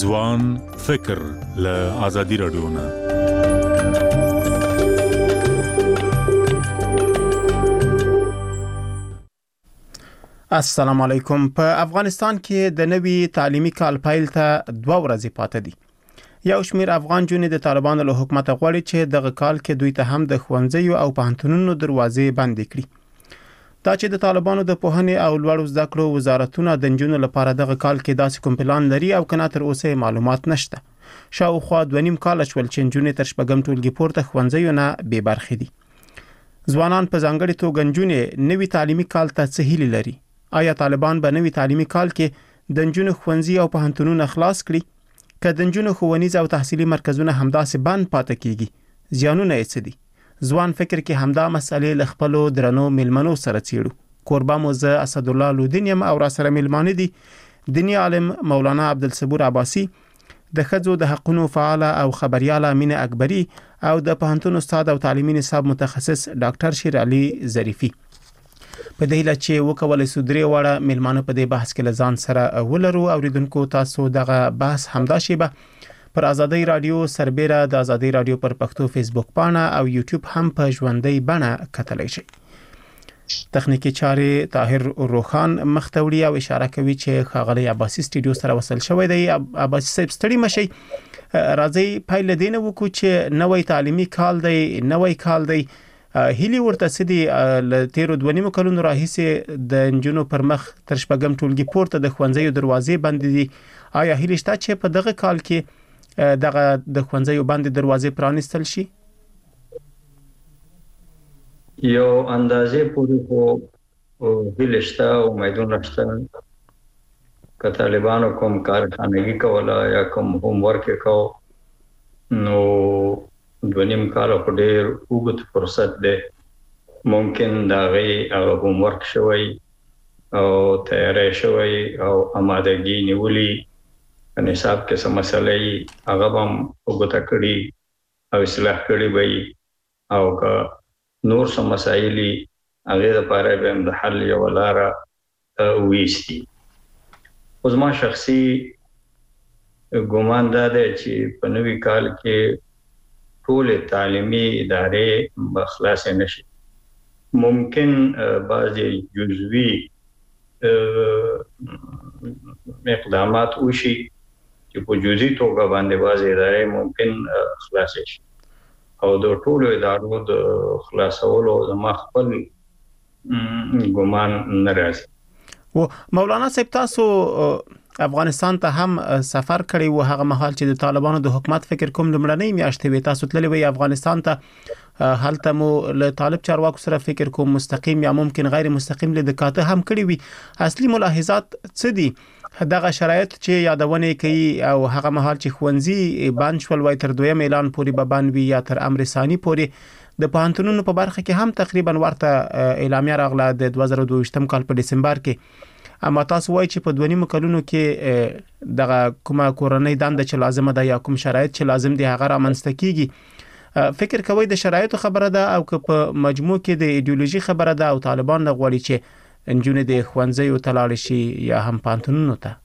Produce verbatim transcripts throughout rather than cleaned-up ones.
ځوان فکر له آزادي رادیو نه. السلام علیکم. په افغانستان کې د نوي تعلیمي کال پیل ته دوه ورځې پاتې دي. یو شمېر افغان جونې د طالبانو له حکومت غواړي چې دغه کال کې دوی ته هم د ښوونځیو او پوهنتونونو دروازې بندې کړي. دا چې د طالبانو د پوهنې او لوړو زده کړو وزارتونه د نجونو لپاره دغه کال کې داسې کوم پلان لري او کنه تر اوسه معلومات نشته. شاوخوا دوه نیم کال شول چې نجونې تر شپږم ټولګي پورته ښوونځیو نه بې برخې دي. ځوانان په ځانګړي توګه نجونې نوي تعلیمي کال ته څه هیلې لري؟ آیا طالبان به نوي تعلیمي کال کې د نجونو ښوونځي او پوهنتونونه خلاص کړي؟ که د نجونو ښوونیز او تحصیلي مرکزونه همداسې بند پاتې کیږي، زیانونه یې څه دي؟ ځوان فکر کې همدا مسئلې له خپلو درنو ملمنو سره څیړو. کوربه مو زه اسدالله لودین یم او را سره ملمانه دي دینی عالم مولانا عبدالصبور عباسی، د ښځو د حقونو فعال او خبرياله مینه اکبری او د پوهنتون استاد او تعلیمي نصاب متخصص ډاکټر شیر علي ظریفي. په دې لاره چې وکولای سو درې واړه ملمانه په دې بحث کې لزان سره ولرو. اوریدونکو تاسو دغه بحث همدا شیبه پر آزادی رادیو سربېره د آزادی رادیو پر پښتو فیسبوک پاڼه او یوټیوب هم په ژوندۍ بڼه کتلی شئ. تخنیکی چارې طاهر روخان مختوړي او اشاره کوي چې ښاغلی عباسی سټوډیو سره وصل شوی دی. عباسی صاحب ستړي مشي، راځي پایل دینه وکړو چې نوې تعلیمي کال دی، نوې کال دی. هیلی ورته سدي ل تیرو دوه نیمو کلونو راهیسه د انجونو پر مخ تر شپږم ټولګي پورته د ښوونځیو دروازې بندې دي. آیا هیلی شته چې په دغه کال کې دغه د ښوونځیو باندې دروازې پرانیستل شي؟ یو اندازې پورې خو هیله شته او امیدونه شته. که طالبانو کوم کارخانګي کوله یا کوم هوم ورک کو نو دوه نیم کال په ډېر اوږد فرصت دی. ممکن دا غي هغه هوم ورک شوی او تیاری شوی او آمادګي نیولي نصاب کې سم مسلې هغه هم وګټه کړي او اصلاح کړي وي او که نور سم مسایلي هغه لپاره به د حل یو لاره وېستي. خو زما شخصي ګومان دا دی چې په نوي کال کې ټول تعلیمي ادارې بخلاص نشي. ممکن بعضی جزوی اقدامات وشي چې په جزئی توګه باندې بعضی ادارې ممکن خلاص شي او د ټولو ادارو د خلاصولو زما خپل ګومان نه راځي. و مولانا صاحب تاسو افغانستان ته هم سفر کړی و هغه مهال چې د طالبانو د حکومت فکر کوم لمړنۍ میاشتې وي، تاسو تللی وي افغانستان ته، هلته مو له طالب چارواکو سره فکر کوم مستقیم یا ممکن غیر مستقیم لیدکاته هم کړی وي. اصلي ملاحظات څه دي؟ دغه شرایط چې یادونه کوي او هغه مهال چې ښوونځي بند شول وای تر دویم اعلان پورې به بند وي یا تر امر ثاني پورې، د پوهنتونونو په برخه کې هم تقریبا ورته اعلامیه راغله د دوه زره دوه ویشتم کال په ډسمبر کې. اما تاسو وایي چې په دوه نیمو کلونو کې دغه کومه کورنۍ دنده چې لازمه ده یا کوم شرایط چې لازم دي هغه رامنځته کیږي. فکر کوي د شرایطو خبره ده او که په مجموع کې د ایدئولوژي خبره ده او طالبان غواړي چې انجونې د ښوونځیو ته لاړ شي یا هم پوهنتونونو ته؟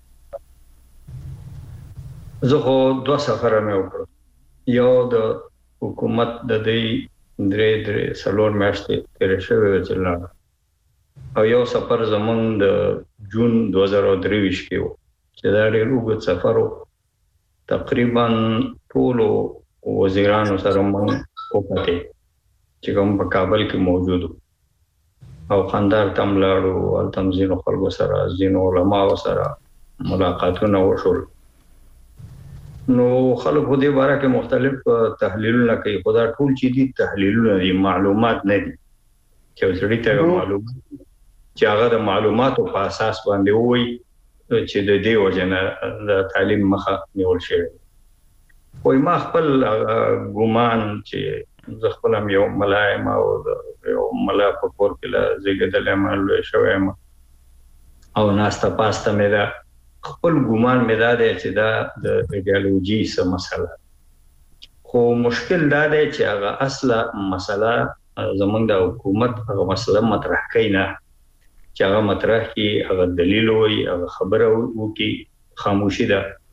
زه خو دوه سفره مې وکړل. یو د حکومت د دې درې درې څلور میاشتې تېرې شوې وې چې لاړم او یو سفر زمونږ د جون دوه زره درې ویشت کې و چې دا ډېر اوږد سفر و. تقریبا ټولو وزیرانو سره موږ وکتې چې کوم په کابل کې موجود او خندار ته ملاړو، هلته هم ځینو خلکو سره ځینو علماو سره ملاقاتونه وشول. نو خلک په دې باره کې مختلف تحلیلونه کوي، خو دا ټول چې دي تحلیلونه دي، معلومات نه دي. چې سړی ته معلومات چې هغه د معلوماتو په اساس باندې وایي چې د دې وجنه د تعلیم مخه نیول شوی. خو ما خپل ګومان چې زه خپل یو ملایم او یو ملا په کور کې لا زیږیدلم لوی شوم او ناسته پاسته مې دا خپل ګومان مې دا دی چې دا د ایدئولوژي څه مسله. خو مشکل دا دی چې هغه اصله مسله زمونږ د حکومت هغه مسله مطرح کوي نه، چې هغه مطرح کی هغه دلیل وي، هغه خبره وکي، خاموشي ده.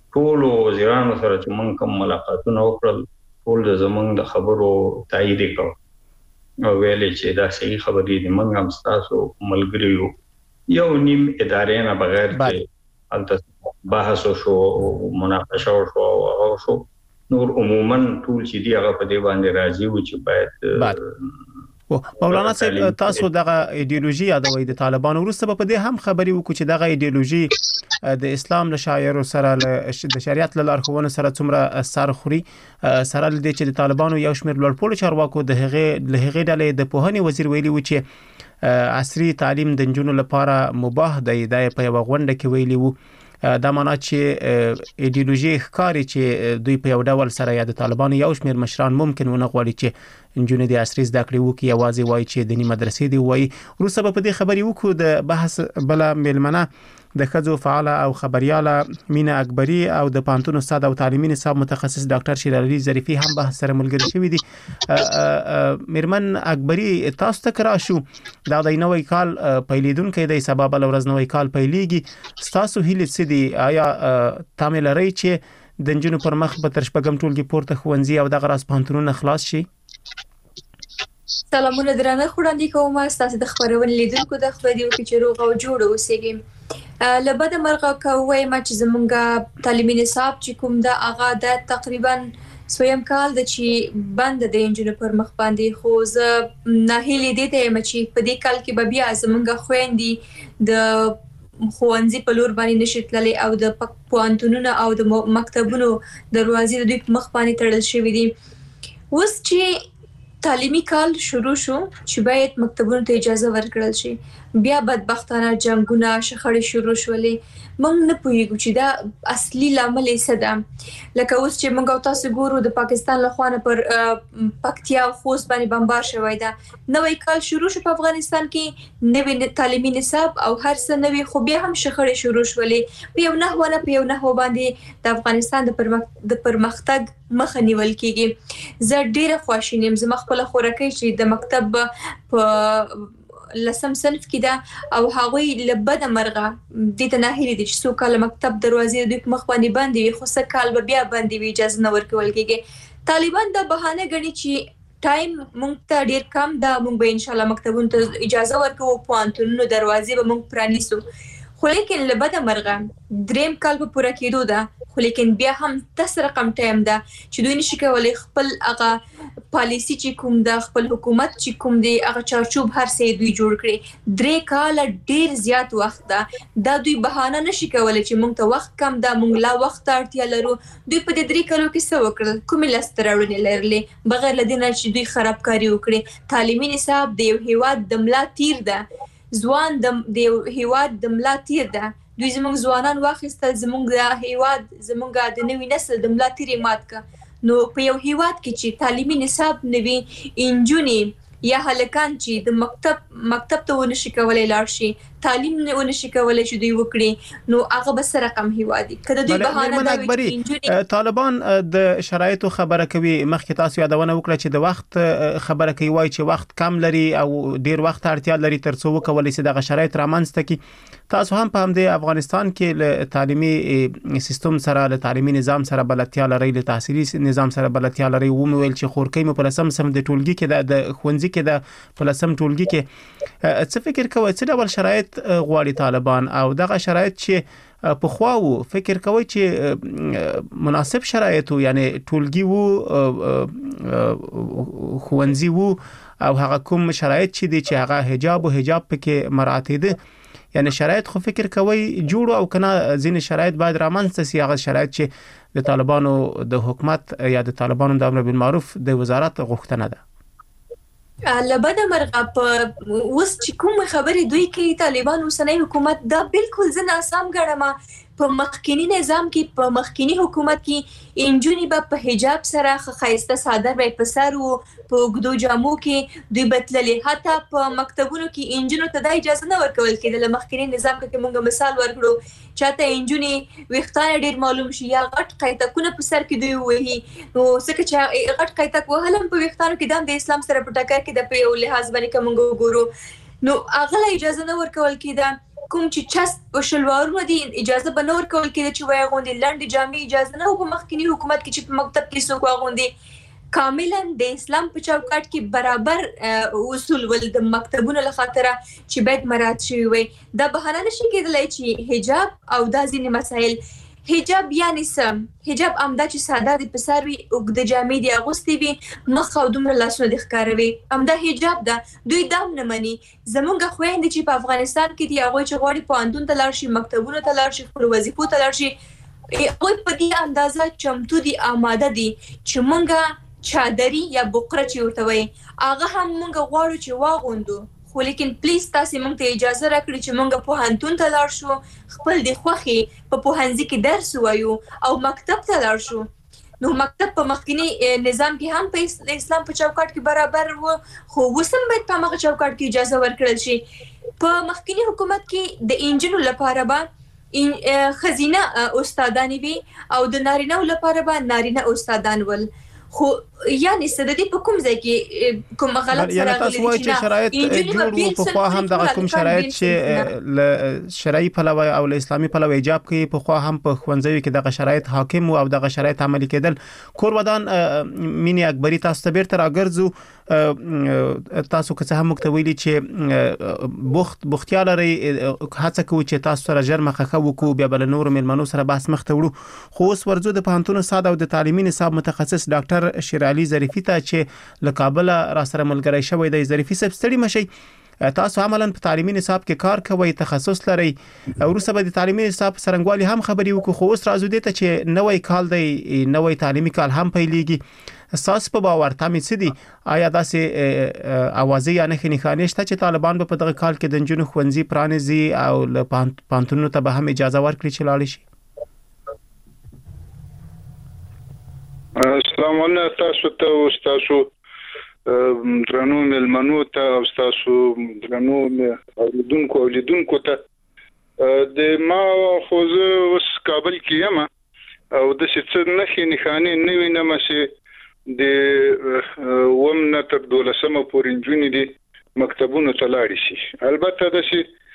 ټول وزیرانو سره چې موږ کوم ملاقاتونه وکړل ټول د زمونږ د خبرو تایید وکړ او ویلې چې دا صحیح خبرې دي موږ هم تاسو ملګری یو یو نیم ادارې نه بغیر چې البته بحث شو مناقشه شو او شو نور عموما ټول چې دی هغه په دې باندې راځي او چې باید او مولانا صاحب تاسو دغه ایدئولوژي یادوي د طالبانو وروسته په دې هم خبري وکړو چې دغه ایدئولوژي د اسلام له شاعر سره د شریعت له لارښوونو سره څومره سر خوري سره لدې چې د طالبانو یو شمېر لوړپوړو چارواکو د هغه له هغه ډلې د پوهنې وزیر ویلي و چې عصري تعلیم د جنونو لپاره مباح دی د په یو غونډه کې ویلي وو دا معنا چې ایدئولوژي ښکاری چې دوی په یو ډول سره یا د طالبانو یو شمېر مشران ممکن ونه غواړي چې انجونې د عصري زده کړې وکړي یوازې وایي چې دینی مدرسې دی وایي وروسته په دې خبري وکړو د بحث بل میلمنه د خځو فعال او خبرياله مینا اکبری او د پانتون استاد او تعلیمي نصاب متخصص ډاکټر شیر علي ظریفي هم بحث سره ملګری شوی دي میرمن اکبری تاسو ته کرا شو دا د نوې کال پیلیدونکو د سبب له ورځ نوې کال پیلیږي تاسو هیله سدي آیا تامل لري چې د جنونو پر مخ په ترشپګم ټولګي پورته خوندزي او د غراس پانتونونه خلاص شي سلامونه درنه خوړاندې کوم تاسو د خبرونې لیدونکو د خبرې وکړي چې روغ او جوړ اوسئ لبد مرغه کوي ما چې زمونږه تعلیمي نصاب چې کوم دا اغا د تقریبا سویم کال د چې بند د انجینر پر مخ باندې خو زه نه هلي دي ته چې په دې کال کې به بیا زمونږه خويندې د خوانزي په لور باندې نشټللې او د پوانتونونو او د مکتبونو دروازې د دوی مخ باندې تړل شوې دي اوس چې تعلیمي کال شروع شو چې باید مکتبونو ته اجازه ورکړل شي بیا بدبختانه جنگونه شخړې شروع شولې موږ نه پوهیږو چې دا اصلي لامل یې څه ده لکه اوس چې موږ تاسو ګورو د پاکستان له خوا پر پکتیا او خوست باندې بمبار شوی دا نوې کال شروع شو په افغانستان کې نوې تعلیمي نصاب او هر څه نوې خو بیا هم شخړې شروع شولې په یو نحوه په یو نحوه باندې د افغانستان د د پرمختګ مخه نیول کیږي زه ډیره خوشاله یم خپل خورکې چې د مکتب په لسم صنف کې دا او هغوی لبد مرغه د ته نه هېری دي چې څو کال مکتب دروازې د مخ باندې باندې وي خو څه کال به بیا باندې وي اجازه نه ورکول کېږي طالبان دا بهانه غني چې ټایم مونږ ته ډیر کم دا مونږ به ان شاء الله مکتبونو ته اجازه ورکوو پوانتونونو دروازې به مونږ پرانیسو خو لیکن لبد مرغه دریم کال په پوره کېدو ده خو لیکن بیا هم داس رقم ټایم ده چې دوی نشي کولای خپل هغه پالیسی چې کوم د خپل حکومت چې کوم دی هغه چارچوب هر څه دوی جوړ کړي درې کال ډیر زیات وخت ده دا دوی بهانه نشي کولای چې مونږ ته وخت کم ده مونږ لا وخت اړتیا لرو دوی په دې درې کالو کې څه وکړل کومې لستراوړنې لرلې بغیر لدینه چې دوی خرابکاری وکړي تعلیمي نصاب د یو هیواد د ملا تیر ده ځوان د یو هیواد د ملا تیر ده دوی زموږ ځوانان واخیستل زموږ د هیواد زموږ د نوې نسل د ملا تیر مات کا نو په یو هیواد کې چې تعلیمي نصاب نوي انجونې یا هلکان چې د مکتب مکتب ته ونشي کولای لاړ شي تعلیم نه ونشي کولای چې دوی وکړي نو هغه به سره رقم هیوادي کله دوی بهانه دا طالبان د شرایطو خبره کوي مخکې تاسو یادونه وکړه چې د وخت خبره کوي وای چې وخت کم لري او ډیر وخت اړتیا لري ترڅو وکولای شي د شرایط رامنځته کی تاسو هم په همدې افغانستان کې له تعلیمي سیستم سره له تعلیمي نظام سره بلدتیا لري له تحصیلي نظام سره بلدتیا لري و مو ویل چې خورکې مو په لسم سم د ټولګي کې د خوندزي کې د په لسم ټولګي کې څه فکر کوئ چې ډول شرایط غواړي طالبان او دغه شرایط چې په خواو فکر کوي چې مناسب شرایط یعنی ټولګي وو خوندزي وو او هغه کوم شرایط چې دي چې هغه حجاب او حجاب پکې مراعات دي یعنی شرایط خو فکر کوي جوړ او کنه ځین شرایط باید رامنځته شي هغه شرایط چې د طالبانو د حکومت یا د طالبانو د امر بالمعروف د وزارت غوښتنه ده لبد مرغه په اوس چې کوم خبرې دوی کوي طالبان اوسنۍ حکومت دا بالکل زه ناسم ګڼم په مخکینی نظام کې په مخکینی حکومت کې انجونی به په حجاب سره خایسته ساده به په سر او په ګدو جامو کې دوی بتللې حتی په مکتبونو کې انجونو ته د اجازه نه ورکول کېدل مخکینی نظام کې موږ مثال ورکړو چاته انجونی وختانه ډیر معلوم شي یا غټ قایتکونه په سر کې دوی وهي نو څنګه چې غټ قایتک وهلم په وختانو کې د اسلام سره په ټکر کې د په یو لحاظ باندې کوم ګورو نو اغله اجازه نه ورکول کېده کوم چې چست په شلوارونو دي اجازه به نه ورکول کېده چې وایي اغوندي لنډې جامې اجازه نه و په مخکینی حکومت کې چې په مکتب کې څوک اغوندي کاملا د اسلام په چوکاټ کې برابر اصول ول د مکتبونو له خاطره چې باید مراعات شوي وي دا بهانه نشي کېدلی چې حجاب او دا ځینې مسایل حجاب یعنی سم حجاب امدا چې ساده د پساروي اوږده جامې دی اغوستي وي مخ او دومره لاسونه د ښکاروي امدا حجاب ده دوی دام نه مني زمونږ خويندې چې په افغانستان کې دی هغه چې غواړي پوهنتون ته لاړ شي مکتبونو ته لاړ شي خپل وظیفو ته لاړ شي هغوی په دې اندازه چمتو دي آماده دي چې مونږه چادري یا بقره چې ورته وایي هغه هم مونږ غواړو چې واغوندو خو لیکن پلیز تاسو موږ ته اجازه راکړئ چې موږ په پوهنتون ته لاړ شو خپل د خوښي په پوهنځي کې درس وایو او مکتب ته لاړ شو نو مکتب په مخکینی نظام کې هم په اسلام په چوکاټ کې برابر وو خو وسم باید په هغه چوکاټ کې اجازه ورکړل شي په مخکینی حکومت کې د انجینو لپاره به خزینه استادانی وي او د نارینه لپاره به نارینه استادان ول خو یعنی سددي په کوم ځای کې کوم غلط سره تاسو وایي چې شرایط جوړ په خوا هم د کوم شرایط چې ل شرعي پلوه او ل اسلامي پلوه ایجاب کوي په خوا هم په خوندزوي کې دغه شرایط حاکم او دغه شرایط عملي کېدل کور ودان مینی اکبری تاسو ته بیرته راګرځو تاسو که څه هم مکتویلی چې بوخت بوختیاله لري هڅه کوي چې تاسو سره ژر مخه وکړو بیا بل نور ملمنو سره بحث مخ ته وړو خو اوس ورزو د پوهنتون استاد او د تعلیمي نصاب متخصص ډاکټر شیرعلی ظریفی ته چې له کابل را سره ملګری شوی دی ظریفی صاحب ستړي مشي تاسو عملاً په تعلیمي نصاب کې کار کوئ تخصص لري وروسته به د تعلیمي نصاب سرنګوالي هم خبري وکړو خو اوس راځو دې ته چې نوې کال دی نوې تعلیمي کال هم پیلېږي اساس په باور تامین سدي آیا داسې اوازې یا نه خنخانې شته چې طالبان به په دغه کال کې د جنونو خوندزي پرانیزي او له پانتونو ته به هم اجازه ورکړي چې لاړ شي السلام علیکم تاسو ته او تاسو درنو ملمنو ته او تاسو درنو اولیدونکو اولیدونکو ته د ما خو زه اوس کابل کې یم او د څه نه خنخانې نه وینم چې د وم نه تر دولسمه پورې جونې دي مکتبونو ته لاړ شي البته د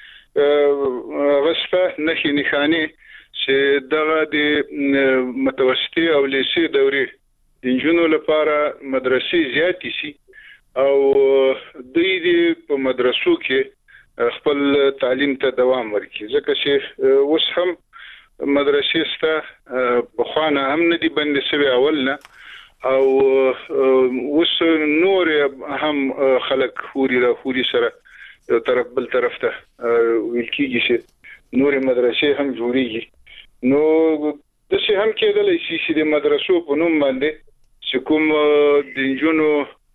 څه غسته نه خنخانې چې دغه د متوسطي او لیسي دوري د جنونو لپاره مدرسې زیاتې سي او دوی د په مدرسو کې خپل تعلیم ته دوام ورکړي ځکه چې اوس هم مدرسې سته په خوانه هم نه دي بندې شوی اول نه او اوس نور هم خلک خوري را خوري سره یو طرف بل طرف ته ویل کېږي چې نور مدرسې هم جوړیږي نو د څه هم کېدلای شي چې د مدرسو په نوم باندې چې کوم د جنونو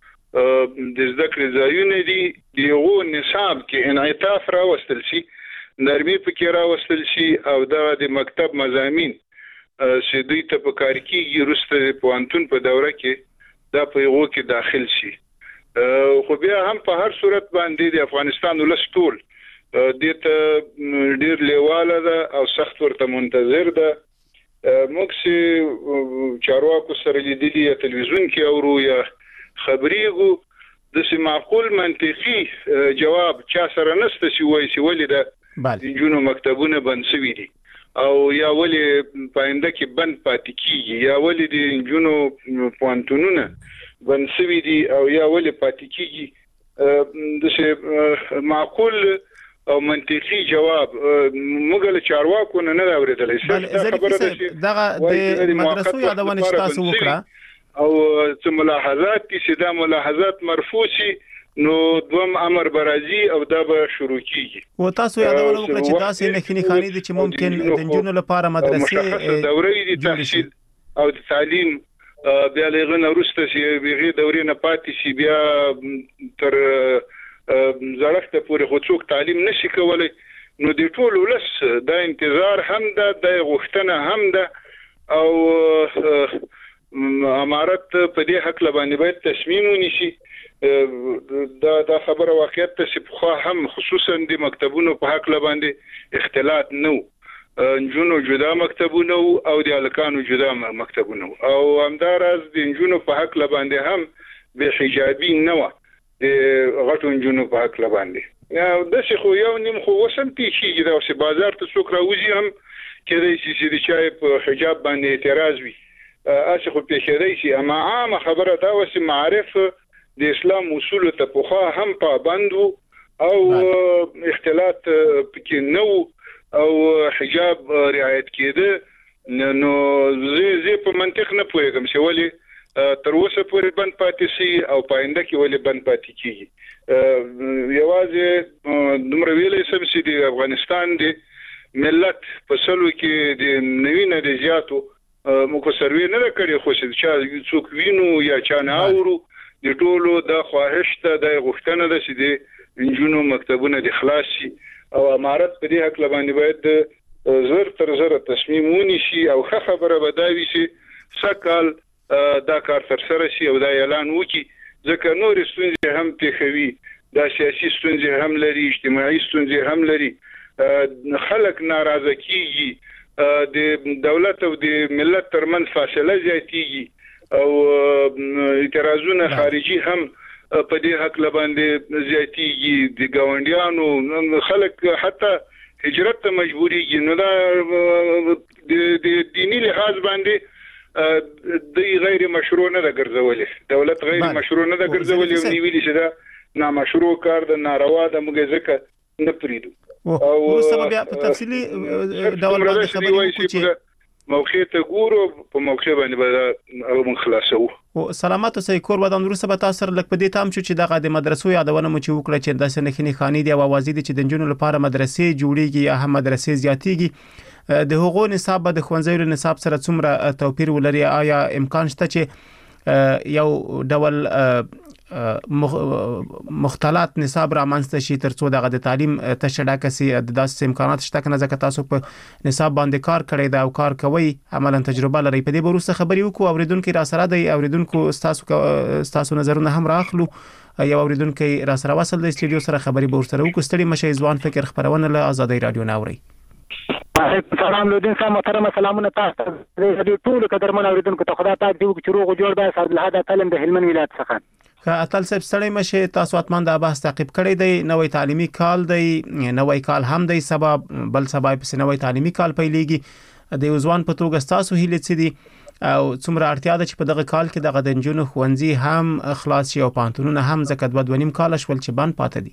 د زده کړې ځایونه دي دغه نصاب کې انعطاف راوستل شي نرمي پکې راوستل شي او د مکتب مضامین چې دوی ته په کار کېږي وروسته د پوهنتون په دوره کې دا په یو کې داخل شي خو بیا هم په هر صورت باندې د افغانستان ولس ټول دې ته ډیر لیواله ده او سخت ورته منتظر ده موږ چې چارواکو سره لیدلي یا تلویزیون کې اورو یا خبرېږو داسې معقول منطقي جواب چا سره نشته چې وایي چې ولې د نجونو مکتبونه بند شوي دي او یا ولې په آینده کې بند پاتې کېږي یا ولې د نجونو پوهنتونونه بند شوي دي او یا ولې پاتې کېږي داسې معقول او منطقي جواب موږ له چارواکو نه نه اورېدلی څه خبره ده چې دغه د مدرسو یادونه چې تاسو وکړه او څه ملاحظات دي چې دا ملاحظات مرفوع شي نو دوم امر برازي او دا به شروع کیږي او تاسو یادونه وکړه چې تاسو نه خني خاني دي چې ممکن د جنونو لپاره مدرسې دورې دي تحصیل او تعلیم بیا لغه ورسته چې بیغه دورې نه پاتې شي بیا تر زړښت پورې خو څوک تعلیم نشي کولای نو د ټول ولس دا انتظار هم ده د غوښتنه هم ده او امارت په دې حق لبانې باید تصمیم ونیسي دا دا خبره واقعیت ته چې خو هم خصوصا د مکتبونو په حق لبانې اختلاط نو نجونو جدا مکتبونه او د الکانو جدا مکتبونه او همدارس د نجونو په حق لبانې هم به حجابي نه و د غټو نجونو په حق لبانې د څه خو یو نیم خو وسم پیچیږي دا چې بازار ته څوک راوځي هم کېدای شي چې د چای په حجاب باندې اعتراض وي اسی خو پیښیدای شي اما عامه خبره دا و چې معرف د اسلام اصول ته پوخا هم پابند او اختلاط پکې نو او حجاب رعایت کېده نو زه زه په منطق نه پوهیږم چې ولی تر اوسه پورې بند پاتې شي او پاینده کې ولې بند پاتې کیږي یوازې دومره ویلې سم چې د افغانستان د ملت په سلو کې د نوینه د زیاتو موږ سروي نه کړی خو چې څوک وینو یا چا نه اورو د ټولو د خواهش ته د غوښتنه ده چې د انجونو مکتبونه د خلاص شي او امارت په دې حق باندې باید زر تر زر تصمیم ونیسي او ښه خبره به دا وي چې سکهال دا کار تر سره شي او دا اعلان وکړي ځکه نور ستونزې هم پیښوي دا سیاسي ستونزې هم لري اجتماعي ستونزې هم لري خلک ناراضه کیږي د دولت او د ملت ترمن فاصله زیاتیږي او اعتراضونه خارجي هم په دې حق باندې زیاتیږي د ګاونډیانو خلک حتی هجرت ته مجبوريږي نو دا د دینی لحاظ باندې د غیر مشروع نه ګرځولې دولت غیر مشروع نه ګرځولې او نیولې چې دا نامشروع کار د ناروا د موږ ځکه نه پریدو او سبب په تفصیلی ډول باندې خبرې وکړو چې موقع ته ګورو په موقع باندې به او من خلاصو او سلامات اوسئ کور ودان وروسته به تاسو لک په دې تام شو چې دغه د مدرسو یادونه مو چې وکړه چې د سنخنی خاني دی او اوازې دي چې د جنونو لپاره مدرسې جوړیږي یا هم مدرسې زیاتیږي د حقوقو نصاب د خوندزیو نصاب سره څومره توپیر ولري آیا امکان شته چې یو ډول مختلط نصاب را منځته شي ترڅو دغه د تعلیم تشډا کسي د داسې امکانات شته کنه ځکه تاسو په نصاب باندې کار کړی دا او کار کوي عملاً تجربه لري په دې بروسه خبري وکړو اوریدونکو را سره دی اوریدونکو تاسو تاسو نظرونه هم راخلو یو اوریدونکو را سره وصل د استودیو سره خبري به ورسره وکړو ستړي مشه ځوان فکر خبرونه له آزادۍ رادیو ناوري سلام لودین صاحب محترم سلامونه تاسو د ټول قدرمن اوریدونکو ته خدای پاک دې وکړي چې روغ جوړ به سر الهدا تعلم د هلمند ولایت څخه که اتل صاحب ستړي مشه تاسو اتمن د بحث تعقیب کړی دی نوې تعلیمي کال دی نوې کال هم دی سبب بل سبب په نوې تعلیمي کال پیلېږي د وزوان په توګه تاسو هیله څه دي او څومره اړتیا ده چې په دغه کال کې دغه د جنونو خوندزي هم خلاص شي او پانتونونه هم زکات بدونیم کال شول چې بند پاتې دي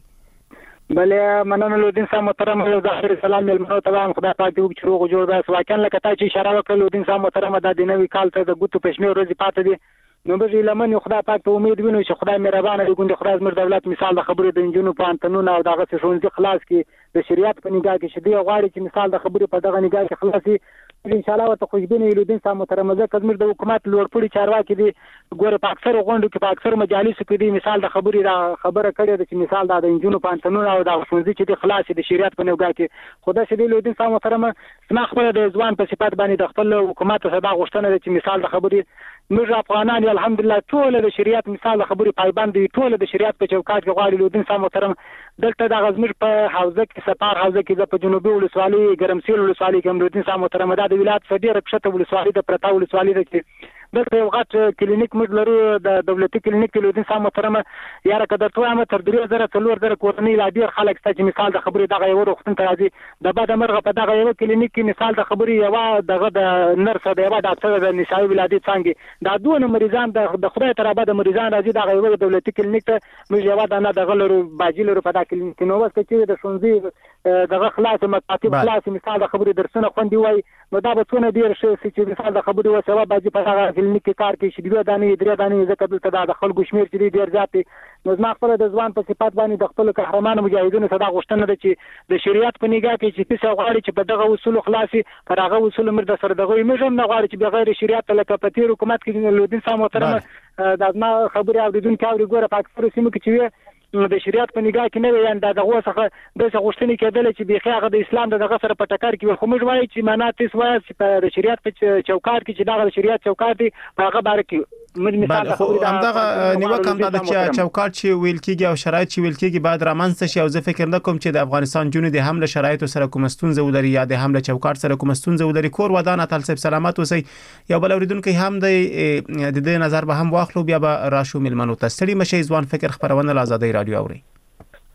بلې مننه لودین صاحب محترم یو ظاهر سلام ملمنو ته خدای پاک دې وکړي روغ جوړ به واقعا لکه تا چې اشاره وکړه لودین صاحب محترم د نوې کال ته د ګوتو پښمه ورځې پاتې دي نو به لمن خدای پاک ته امید وینو چې خدای مهربان دی ګوند خدای زموږ دولت مثال د خبرې د انجونو په انتنونو او دغه څه خلاص کی د شریعت په نگاه کې شدي غواړي چې مثال د خبرې په دغه نگاه کې خلاصي ان شاء الله ته خوشبینه لودین صاحب محترم ځکه زموږ د حکومت لوړپوړي چارواکي دي ګوره په اکثر غونډو کې په اکثر مجالسو کې دي مثال د خبرې را خبره کړې ده چې مثال د انجونو په انتنونو او د خوندزي چې د خلاصي د شریعت په نگاه کې خدای شدي لودین صاحب محترم سما خپل د ځوان په صفات باندې د خپل حکومت صدا غوښتنه ده چې مثال د خبرې موږ افغانان الحمدلله ټول د شریعت مثال د خبرې پایبند دي ټول د شریعت په چوکاټ کې غواړي لودین صاحب محترم دلته د غزمیر په حوزه کې سپار حوزه کې په جنوبي ولسوالۍ ګرمسیر ولسوالۍ کې لودین صاحب محترم د ولایت صدر کښته ولسوالۍ د پرتا ولسوالۍ ده چې دلته یو غټ کلینیک موږ لرو د دولتي کلینیک کې لودین صاحب محترم یاره کده ته هم تر درې زره څلور زره کورنۍ لا ډیر خلک چې مثال د خبرې دغه یو وختن ته راځي د بعد مرغه په دغه یو کلینیک کې مثال د خبرې یو دغه د نرس د یو ډاکټر د نسایي ولادت څنګه دا دوه مریضان د خدای تر بعد مریضان راځي دغه یو دولتي کلینیک ته موږ یو د نه دغه لرو باجی لرو په دغه کلینیک نو واسه چې د شونځي دغه خلاص مکاتب خلاص مثال د خبرې درسونه خوندي وای نو دا به څونه ډیر شي چې مثال د خبرې وسوه باجی په هغه کلینیک کې کار کوي چې دوه دانې درې دانې ځکه دلته د خلکو شمیر چې ډیر زیات نو زما خپل د ځوان په صفات باندې د خپل قهرمان مجاهدینو صدا غوښتنه ده چې د شریعت په نگاه کې چې څه غواړي چې په دغه اصول خلاصي پر هغه اصول مرده سره دغه مجم نه غواړي چې بغیر شریعت لکه په تیر حکومت کې لودین صاحب محترم د ما خبري اوریدونکو اوري ګوره په اکثر سیمو کې چې د شریعت په نگاه کې نه وي ان دغه څخه د څه غوښتنې کېدل چې بيخي هغه د اسلام دغه سره په ټکر کې خو موږ وایي چې معنا تاسو وایي چې د شریعت په چوکاټ کې چې دغه شریعت چوکاټ دی هغه بار کې موږ مثال خبرې همدغه نیوکه هم د چوکاټ چې ویل کېږي او شرایط چې ویل کېږي بعد رامنځته شي او زه فکر نه کوم چې د افغانستان جنونو د حمله شرایط سره کوم ستونزه ولري یا د حمله چوکاټ سره کوم ستونزه ولري کور ودان اتل صاحب سلامات اوسئ یو بل اوریدونکو هم د دې نظر به هم واخلو بیا به راشو ملمنو ته ستړي مشه ځوان فکر خبرونه آزادۍ رادیو اوري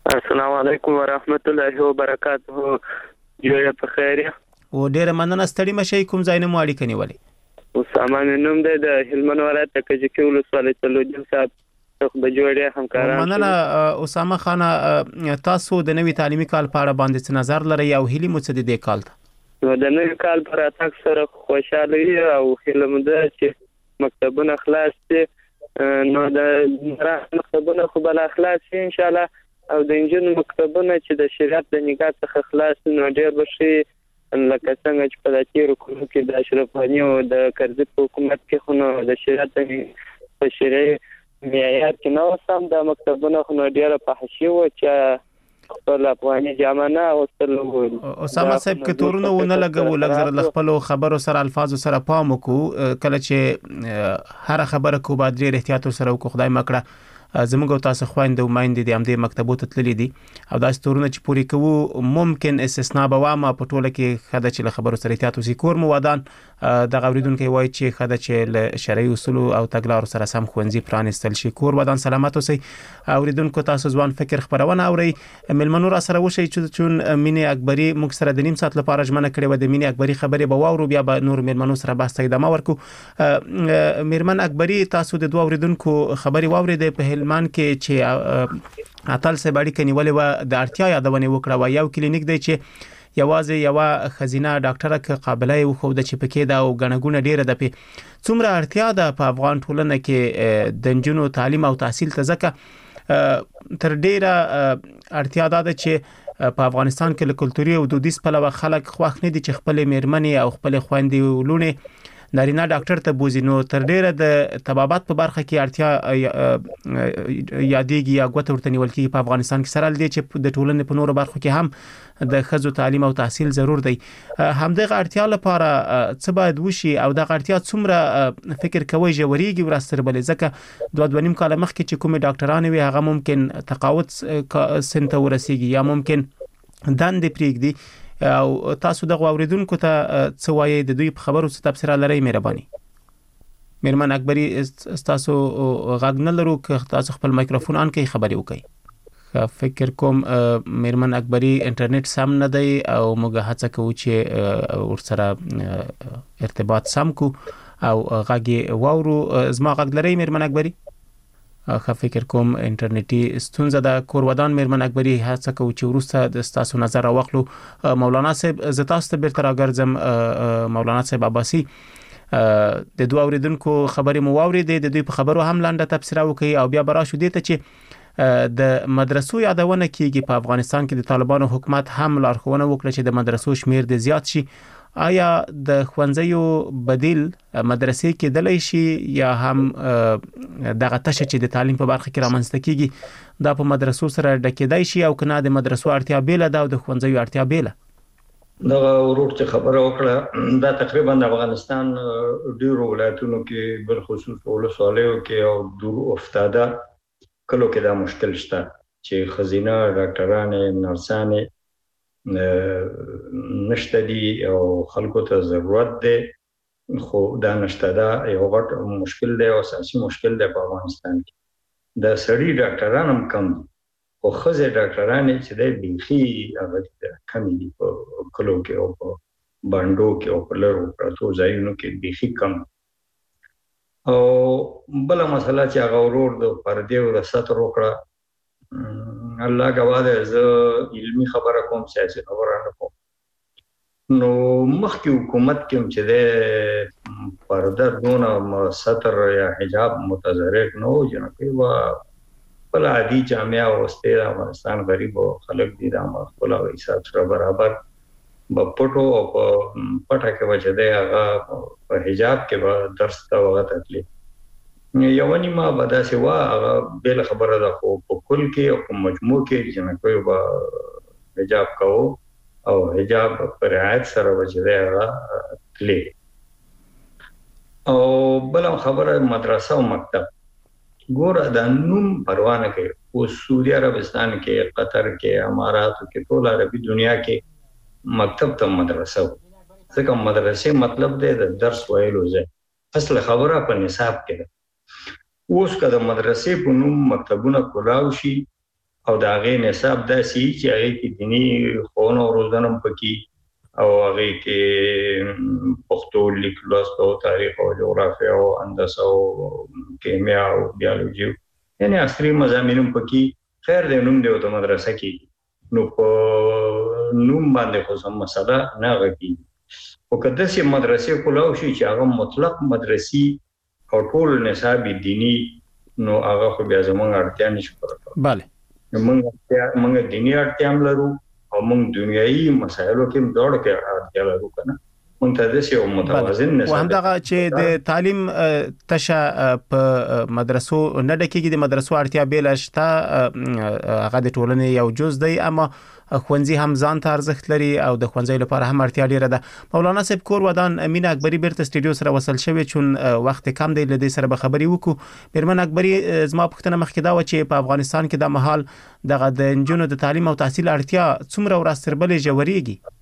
السلام علیکم ورحمت الله وبرکاته. جوړه په خیر یا او ډیره مننه ستړي مشي کوم ځای نه مو اړیکه نیولې؟ اسامه مې نوم دی د هلمند ولایت کجکي ولسوالۍ تلوجین صاحب څخه د جوړې همکاران. مننه اسامه خان، تاسو د نوي تعلیمي کال په اړه باندې څه نظر لرئ او هیلې مو څه دي د کال ته؟ نو د نوي کال پر اتاک سره خوشاله او هیله مو ده چې مکتبونه خلاص شي. نو د مکتبونه خو بل خلاص شي ان شاء الله، او د انجن مکتبونه چې د شریعت د نگاه څخه خلاص نو ډېر بشي، لکه څنګه چې په داتیرو کولو کې د اشرف غنی او د کرزي په حکومت کې خو نو د شریعت په شریعه معیار کې نو سم د مکتبونه خو ډېر په حشي و چې خپل افغاني جامانه او سلو. اسامه صاحب که تورونه ونه لګو لږ زر خپل خبرو سره الفاظ سره پام وکړو، کله چې هر خبره کو باید ډېر احتیاط سره وکړو. خدای مکړه زموږ تاسو خويندې او مایندې د امدې مکتبو ته تللې دي او دا ستورونه چې پوری کوو ممکن استثناء به وامه په ټوله کې خدای چې له خبرو سره احتیاط وکړي. کور مو ودان د غوریدونکو وایي چې خدای چې له شرعي اصول او تګلارو سره سم خوندزي پرانستل شي. کور ودان سلامت اوسئ. اوریدونکو تاسو ځوان فکر خبرونه اوري. ملمنو را سره وشي چې چون مینې اکبري موږ سره د نیم ساعت لپاره ژمنه کړې و د مینې اکبري خبرې به واورو، بیا به نور ملمنو سره بحث ادامه ورکو. میرمن اکبري تاسو د دوه اوریدونکو خبري واورید په هلمند کې چې اتل سه باندې کنيولې و د اړتیا یادونه وکړه و یو کلینیک دی چې یوازې یو خزینه ډاکټره ک قابلیت او خو د چپکې دا او غنګونه ډیره ده. په څومره اړتیا ده په افغان ټولنه کې د جنونو تعلیم او تحصیل ته ځکه تر ډیره اړتیا ده چې په افغانستان کې له کلتوري او دودیز په لور خلک خوښ نه دي چې خپل میرمنې او خپل خويندې ولونه نارینه ډاکټر ته بوزي. نو تر ډیره د طبابت په برخه کې اړتیا یادېږي یا غوته ورته نیول کېږي په افغانستان کې، سره لدی چې د ټولنې په نورو برخو کې هم د خزو تعلیم او تحصیل ضرور دی. همدغه اړتیا لپاره څه باید وشي او د اړتیا څومره فکر کوي جوړیږي ورستر بلې ځکه دوه دوه نیم کال مخکې چې کومه ډاکټرانه وي هغه ممکن تقاعد سنت ورسیږي یا ممکن دند پریږدي. او تاسو دغه اوریدونکو ته څه وایي د دوی په خبرو څه تفسیر لري؟ مهرباني. میرمن اکبري تاسو غږ نه لرو که تاسو خپل مایکروفون آن کې خبري وکړئ. فکر کوم میرمن اکبري انټرنیټ سم نه دی او موږ هڅه کوو چې ورسره ارتباط سم کو او غږ واورو. زما غږ لري میرمن اکبري؟ خو فکر کوم انټرنیټي ستونزه د کور ودان. میرمن اکبري هڅه کوي چې ورسته د تاسو نظر واخلو. مولانا صاحب ز تاسو ته بیرته راګرځم. مولانا صاحب عباسي د دوه اوریدونکو خبرې مو واورېدې، د دوی په خبرو هم لاندې تفسیر وکړي او بیا برا شو دي ته چې د مدرسو یادونه کیږي. په افغانستان کې د طالبانو حکومت هم لارښوونه وکړه چې د مدرسو شمیر د زیات شي. آیا د خوانځیو بدیل مدرسې کې دلای شي یا هم دغه تشه چې د تعلیم په برخه کې رامنځته کیږي دا په مدرسو سره ډکېدای شي او کنه د مدرسو اړتیا بیل ده او د خوانځیو اړتیا بیل؟ دا ورور چې خبره وکړه دا تقریبا د افغانستان ډیرو ولایتونو کې بل خصوص ولسوالیو کې او دور افتاده کلو کې دا مشکل شته چې خزینه ډاکټرانه نرسانه نشته دي او خلکو ته ضرورت ده خو دا نشته. دا یو غټ مشکل دی او اساسي مشکل دی په افغانستان کې. د سړي ډاکټران هم کم دي او خزه ډاکټران چې د بيخي هغه کم دي په کلو کې او په باندو کې او په لرو پرتو ځایونو کې بيخي کم. او بل مسله چې هغه ورور د پردې او د ستر وکړه الله غواړي زه علمي خبره کوم سیاسي خبره نه کوم. نو مخکې حکومت کې چې د پرده دونه ستر یا حجاب متضرر نه و جنکه وا بل عادي جامعه واستې د افغانستان غریب او خلک دي د خپل او حساب سره برابر په پټو او په پټه کې وجه دی هغه په حجاب کې به درس ته وغه تکلیف یو نیمه بدا سوا هغه بل خبره ده خو په کل کې او په مجموع کې جنکه به حجاب کوو او حجاب پر رعایت سره وجه دی هغه تکلیف. او بل خبره مدرسه او مکتب ګوره د نوم پروانه کوي او سعودي عربستان کې قطر کې امارات کې ټول عربي دنیا کې مکتب ته مدرسه ځکه مدرسې مطلب دی د درس ویلو ځای. اصل خبره په نصاب کې ده. اوس کله مدرسې په نوم مکتبونه کولاو شي او د هغې نصاب داسې چې هغې کې دیني ښوونه او روزنه هم پکې او هغې کې پښتو لیک لوست او تاریخ او جغرافیه او هندسه او کیمیا او بیولوژي یعنی عصري مضامین هم پکې خیر دی نوم دی ورته مدرسه کېږي نو په نوم باندې خو څه مسله نه هغه کېږي خو که داسې مدرسې کولاو شي چې هغه مطلق مدرسي او ټول نصاب دیني نو هغه خو بیا زموږ اړتیا نشي پوره کولی. بله موږ موږ دیني اړتیا هم لرو او موږ دنیایي مسایلو کې هم دواړو کې اړتیا لرو که نه موږ ته داسې یو متوازن نصاب همدغه چې د تعلیم تشه په مدرسو نه ډکېږي د مدرسو اړتیا بیله شته هغه د ټولنې یو جز دی اما ښوونځي هم ځان ته ارزښت لري او د ښوونځي لپاره هم اړتیا ډیره ده. مولانا صاحب کور ودان مینه اکبری بیرته سټوډیو سره وصل شوی چون وخت کم دی لدې سره به خبري وکړو. میرمن اکبری زما پوښتنه مخکې دا و چې په افغانستان کې د مهال دغه د نجونو د تعلیم او تحصیل اړتیا څومره ورځ تر بلې ژورېږي؟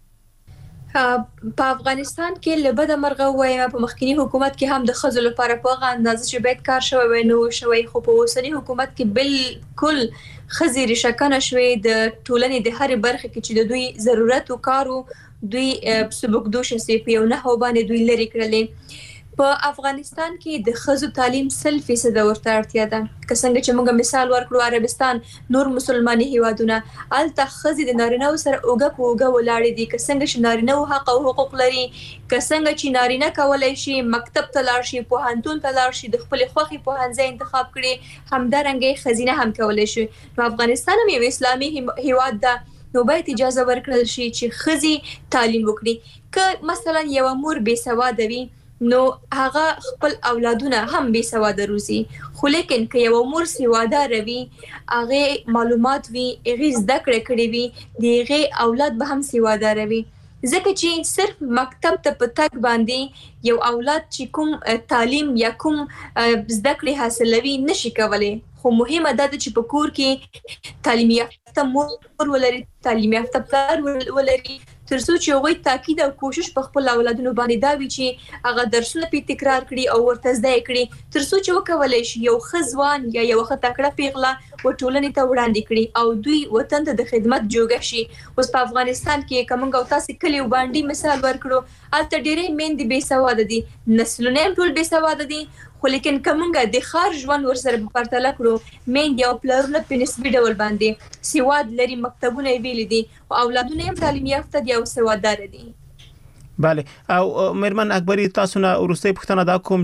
په افغانستان کې لبد مرغه وایم په مخکنی حکومت کې هم د خزل لپاره په غا اندازه چې بیت کار شوی وای نو شوی خو په اوسنی حکومت کې بالکل خزيري شکنه شوی د ټولنې د هر برخه کې چې د دوی ضرورت او کارو دوی سبکدوش سي په نه هو باندې دوی لري کړلې. په افغانستان کې د خزو تعلیم سل فیصد ورته اړتیا ده که څنګه چې موږ مثال ورکړو عربستان نور مسلماني هیوادونه الته خزي د نارینه سره اوګه په اوګه ولاړې دي که څنګه چې نارینه حق او حقوق لري که څنګه چې نارینه کولای شي مکتب ته لاړ شي پوهنتون ته لاړ شي د خپل خوخي پوهنځي انتخاب کړي همدارنګه خزینه هم کولای شي. نو افغانستان هم یو اسلامي هیواد ده نو باید اجازه ورکړل شي چې خزي تعلیم وکړي. که مثلا یو مور بې سواده وي نو هغه خپل اولادونه هم بې سواده روزي خو لیکن که یو مور سواده روي هغه معلومات وي هغه زده کړې کړې وي د هغه اولاد به هم سواده روي ځکه چې صرف مکتب ته په تک باندې یو اولاد چې کوم تعلیم یا کوم زده کړې حاصلوي نشي کولای خو مهمه ده چې په کور کې تعلیم یافته مور ولري تعلیم یافته پلار ولري ترڅو چې هغوی تاکید او کوشش په خپل اولادونو باندې دا وي چې هغه درسونه په تکرار کړي او ورته زده کړي ترڅو چې وکولای شي یو خزوان یا یو خطاکړه پیغله و ټولنې ته وړاندې کړي او دوی وطن ته د خدمت جوګه شي. اوس په افغانستان کې کومه او تاسو کلی باندې مثال ورکړو الته ډېرې میندې بې سواده دي نسلونه هم ټول بې سواده دي خو لیکن کومه د خار ژوند ورسره په پرتله کړو میندې او پلرونه په نسبي ډول باندې سواد لري مکتبونه ویل دي او اولادونه هم تعلیم یافته دي او سواددار دي. بله او میرمن اکبری تاسو نه وروستي پوښتنه دا کوم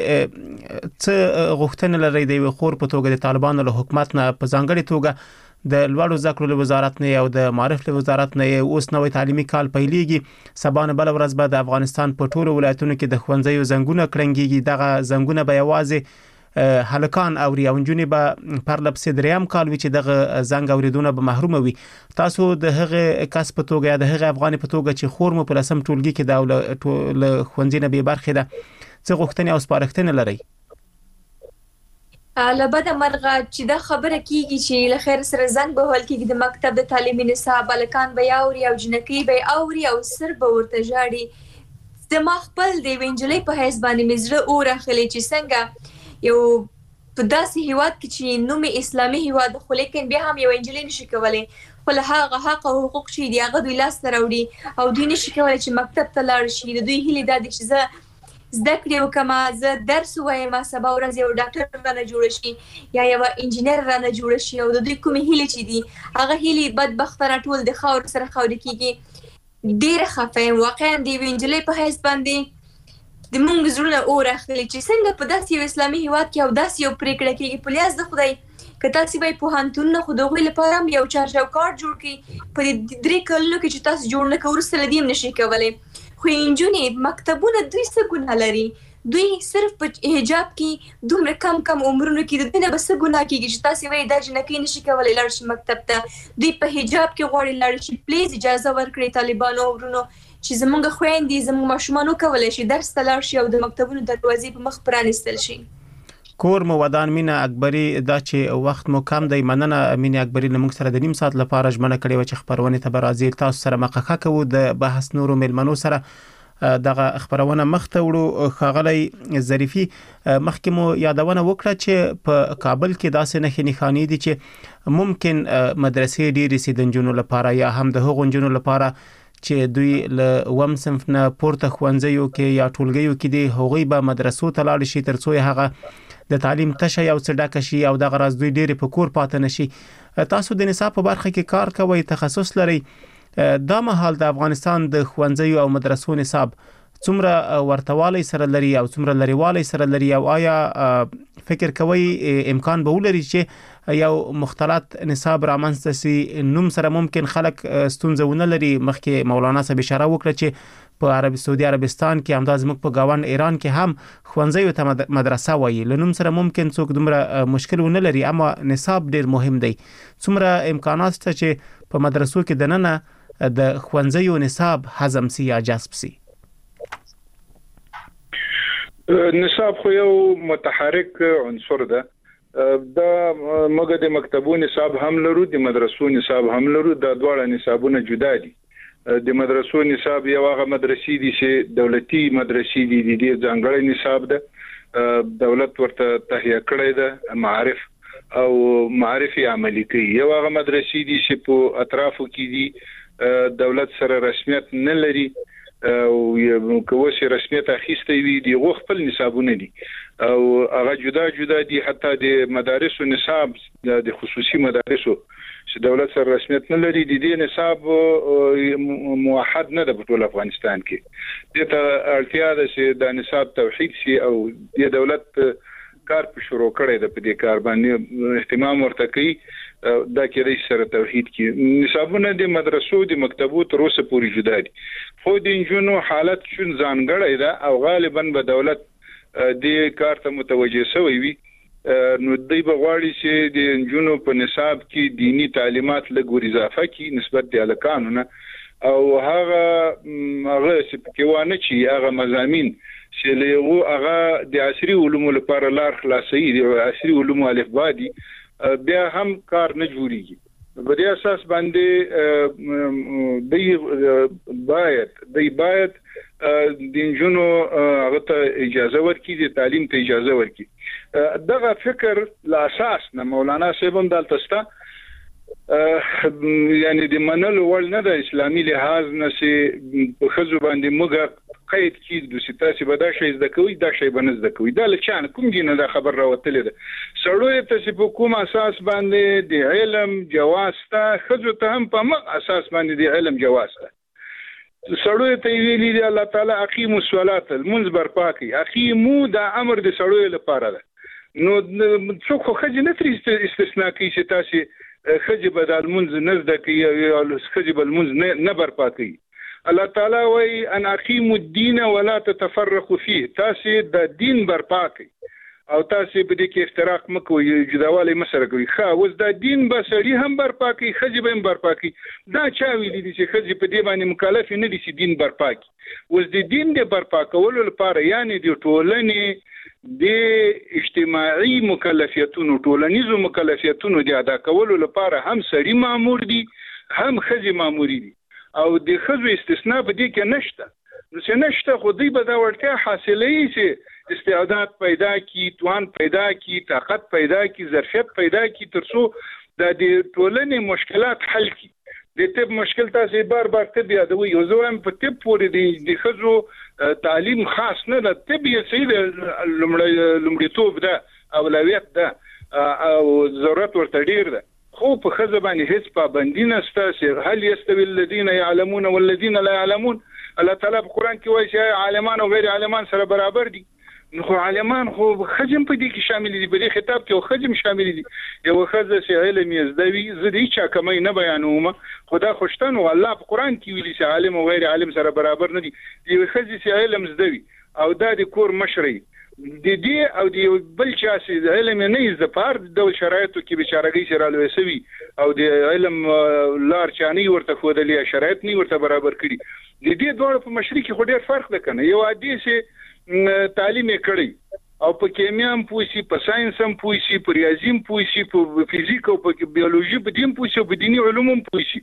چې څه غوښتنه لري د خور په توګه د طالبانو له حکومت نه په ځانګړي توګه د لوړو زده کړو وزارت نه او د معارف له وزارت نه اوس نوې تعلیمي کال پیلېږي سبا نه بل ورځ به د افغانستان په ټولو ولایتونو کې د ښوونځیو زنګونه کړنګيږي دغه زنګونه به یوازې هلکان او ریاونجونې به پر لپسې دریم کال وی چې دغه زنګ اوریدونه به محروم وي. تاسو د هغه کس په توګه یا د هغه افغان په توګه چې خور مو په لسم ټولګي کې د ټول ښوونځي نه به برخه ده څه غوښتنې او سپارښتنې لري؟ لبد مرغه چې دا خبره کیږي چې له خیر سره زنګ به ول کیږي د مکتب د تعلیمي نصاب الکان به اوري او جنکی به اوري او سر به ورته جاړي د ما خپل د وینجلې په حساب باندې مزره اوره خلې چې څنګه یو په داسې هیواد کې چې نومي اسلامي هیواد خو لیکن بیا هم یو انجلین نشي کولای خپل هغه حق او حقوق چې دی هغه دوی لاس ته راوړي او دوی نشي کولای چې مکتب ته لاړ شي د دوی هیله دا دي چې زه زده کړې وکم زه درس وایم سبا ورځ یو ډاکټر رانه جوړ شي یا یو انجینر رانه جوړ شي او د دوی کومه هیله چې دی هغه هیله بدبخت را ټول د خاور سره خاور کیږي ډیر خفه واقعا دی وینجلې په حساب باندې د مونږ زړه اور اخلي چې څنګه په داسې یو اسلامي هیواد کې او داسې یو پریکړه کېږي په لیاز د خدای که تاسو به پوهنتون نه خو دغه لپاره یو چارچاو کارت جوړ کړئ په درې کلونو کې چې تاسو جوړ نه کوئ ورسره دیم نشي کولای خو انجونې مکتبونه دوی څه ګناه لري دوی صرف په حجاب کې دومره کم کم عمرونو کې د دې نه بس ګناه کېږي چې تاسو وایي دا جنکې نشي کولای لاړ شي مکتب ته دوی په حجاب کې غواړي لاړ شي پلیز اجازه ورکړئ طالبانو ورونو چې زمونږ خويندې زمونږ ماشومان کولای شي درس ته لاړ شي او د مکتبونو دروازې په مخ پرانیستل شي. کور مو ودان مینه اکبری دا چې وخت مو کم دی مننه مینه اکبری لمونږ سره د نیم ساعت لپاره ژمنه کړې و چې خبرونه ته برازیل تاسو سره مخه کوو د بحث نورو ملمنو سره دغه خبرونه مخته وړو. ښاغلی ظریفي مخکې مو یادونه وکړه چې په کابل کې داسې نښې نښانې دي چې ممکن مدرسې ډېرې سي د نجونو لپاره یا هم د هغو نجونو لپاره چې دوی له اووم صنف نه پورته ښوونځیو کې یا ټولګیو کې دي هغوی به مدرسو ته لاړ شي تر څو هغه د تعلیم تشه یو څه ډکه شي او دغه راز دوی ډېرې په کور پاتې نشي. تاسو د نصاب په برخه کې کار کوئ، تخصص لرئ. دا مهال د افغانستان د ښوونځیو او مدرسو نصاب څومره ورتوالی سره لري او څومره لريوالی سره لري او آیا فکر کوي امکان به ولري چې یو مختلط نصاب رامنځته سي؟ نوم سره ممکن خلک ستونزه ونه لري. مخکې مولانا صاحب اشاره وکړه چې په عربي سعودي عربستان کې همداز موږ په گاوند ایران کې هم ښوونځیو ته مدرسه وایي. لنوم سره ممکن څوک دومره مشکل ونه لري، اما نصاب ډیر مهم دی. څومره امکانات شته چې په مدرسو کې دننه د ښوونځیو نصاب هضم سي یا جذب سي؟ نصاب خو یو متحرک عنصر ده. دا موږ د مکتبونو نصاب هم لرو، د مدرسو نصاب هم لرو. دا دواړه نصابونه جدا دي. د مدرسو نصاب یو هغه مدرسې دي چې دولتي مدرسې دي، د ځانګړي نصاب ده، دولت ورته تهیه کړی ده، معارف او معرفي عملي کوي. یو هغه مدرسې دي چې په اطرافو کې دي، دولت سره رسمیت نه لري او یو کوڅه رسمیت اخیسته وي، دی غو خپل نصابونه دي او هغه جدا جدا دي. حتی د مدارسو نصاب د خصوصي مدارسو چې دولت سره رسمیت نه لري، د دې نصاب موحد نه ده په ټول افغانستان کې. د ته اړتیا ده چې د نصاب توحید شي او د دولت کار په شروع کړی ده، په دې کار باندې اهتمام ورته کوي. دا کې د سره توحید کې نصابونه د مدرسو د مکتبو تر اوسه پورې جدا دي. خو د انجونو حالت شون ځانګړی ده او غالبا به دولت د کار ته متوجه شوی وي. نو دوی به غواړي چې د انجونو په نصاب کې دینی تعلیمات لږ اضافه کړي نسبت د الکانو نه، او هغه هغه چې پکې وانه چې هغه مضامین چې له هغه د عصري علومو لپاره لار خلاصي دي، عصري علوم الفبا دي، بیا هم کار نه جوړیږي. په دې اساس باندې دی باید دی باید د انجونو هغه ته اجازه ورکړي، د تعلیم ته اجازه ورکړي. دغه فکر لا اساس نه مولانا صاحب هم دلته ستا یعنی د منلو وړ نه د اسلامي لحاظ نه چې په خزو باندې موږ قید کړي د ستاسو به دا شی زده کوي، دا شی به نه زده کوي. دا لچان کوم دینه دا خبر راوتلې ده. سړوي ته چې په کوم اساس باندې د علم جواز ته، خزو ته هم په مغ اساس باندې د علم جواز ته. سړوي ته ویلي دی الله تعالی اقیموا الصلاه، المنذ برپا کوي. اقیمو دا امر د سړوي لپاره ده. نو څوک خو خځې نه تر استثناء کوي چې تاسو خځې به د المنذ نه زده کوي او خځې به المنذ نه برپا کوي. الله تعالی وی ان اقیموا الدین ولا تتفرقوا فيه، تاسو د دین برپا کوي او تاسو په دې کې افتراق مکوئ، جداوالی مسره کوي. ښه اوس دا دین به سړي هم برپا کوي، خځې به هم برپا کوي. دا چا ویلي دي چې خځې په دې باندې مکلف نه دي چې دین برپا کوي؟ اوس د دین د برپا کولو لپاره یعنی د ټولنې د اجتماعي مکلفیتونو، ټولنیزو مکلفیتونو د ادا کولو لپاره هم سړي مامور دي هم خځې ماموري دي او د خزو استثناء په دې کې نشته. نو چې نشته خو دوی به دا وړتیا حاصلوي چې استعداد پیدا کی، توان پیدا کی، طاقت پیدا کی، ظرفیت پیدا کی، تر څو د ټولنې مشکلات حل کی. د طب مشکل تاسو بار بار طب یادوي، یو ځوان په طب پورې د خزو تعلیم خاص نه ده. طب یې سید لومړیتوب ده، اولویت ده او ضرورت ورته ډیر ده. خو په خزه باندې هیڅ پابندی نشته چې هل یستوی الذین یعلمون والذین لا یعلمون. الله تعالی په قران کې وایي چې عالمان او غیر عالمان سره برابر دي. نو خو عالمان خو خجم په دې کې شامل دي، په دې خطاب کې خجم شامل دي. یو خزه چې علم یې زده وي زه دې چا کمای نه بیانوم، خدا خوشتن او الله په قران کې ویلي چې عالم او غیر عالم سره برابر نه دي. یو خزه چې علم زده وي او دا د کور مشري د دې او د بل چا چې علم نه زده پار د شرایطو کې بیچارهګي سره لوي سوي او د علم لار چاني ورته خودلې شرایط نه ورته برابر کړي. د دې دوه په مشري کې خو ډېر فرق ده کنه. یو عادي چې تعلیم کړي او په کیمیا هم پوه شي، په ساينس هم پوه شي، په ریاضي هم پوه شي، په فزیک او په بیولوژي په دین پوه شي، په دیني علوم هم پوه شي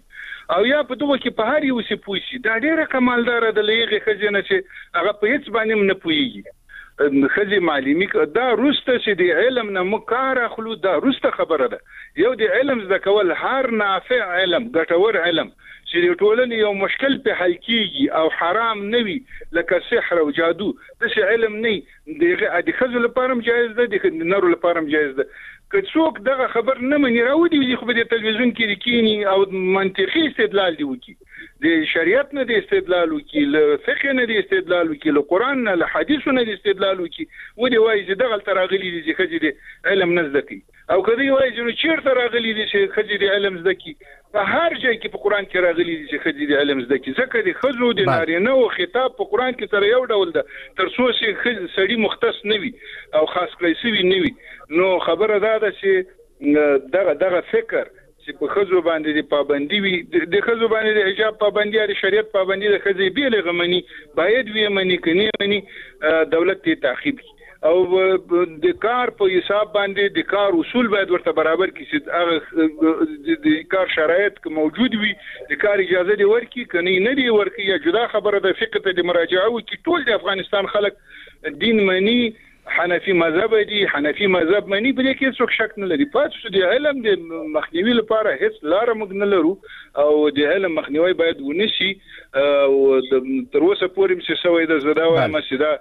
او یا په دغه کې په هر یو څه پوه شي دا ډیره کمالدار ده لږه خزینه چې هغه په هیڅ باندې نه پوهیږي خزي معلومي دا روسته چې د علم نه مکار اخلو دا روسته خبره ده یو د علم زده کول هر نافع علم ګټور علم چې د ټولنې یو مشکل په حل کیږي او حرام نه وي لکه سحر او جادو د علم نه د خزو لپاره جایز ده د نورو لپاره جایز ده که څوک دغه خبر نه مني راوړي وي خو په تلویزیون کې کینی او منطقي استدلال دی وکي د شریعت نه د استدلال وکي له فقه نه د استدلال وکي له قران نه له حدیث نه د استدلال وکي و دی وایي چې دغه تراغلي دي چې خځې د علم نه زده کوي او کله وایي چې چیرته راغلي دي چې خځې د علم زده کوي په هر ځای کې په قران کې راغلي دي چې خځې د علم زده کوي ځکه د خزو د نارینه او خطاب په قران کې تر یو ډول ده تر څو چې سړی مختص نه وي او خاص کړی شوی نه وي نو خبره دا ده چې دغه دغه فکر چې په خزو باندې د پابندي وي د خزو باندې د حجاب پابندي او شریعت پابندي د خزې بیل غمني باید وي منی کني منی دولت ته تعقیب او د کار په حساب باندې د کار اصول باید ورته برابر کړي چې هغه د کار شرایط موجود وي د کار اجازه دی ورکړي کني نه دی ورکړي یا جدا خبره د فقه ته د مراجعه وکړي ټول د افغانستان خلک دین منی حنفي مذهب دي حنفي مذهب منی په دې کې څوک شک نه لري پاتې شو د علم د مخنیوي لپاره هیڅ لار موږ نه لرو او د علم مخنیوي باید ونشي او تر اوسه پورې چې سوي د زدا او مسجده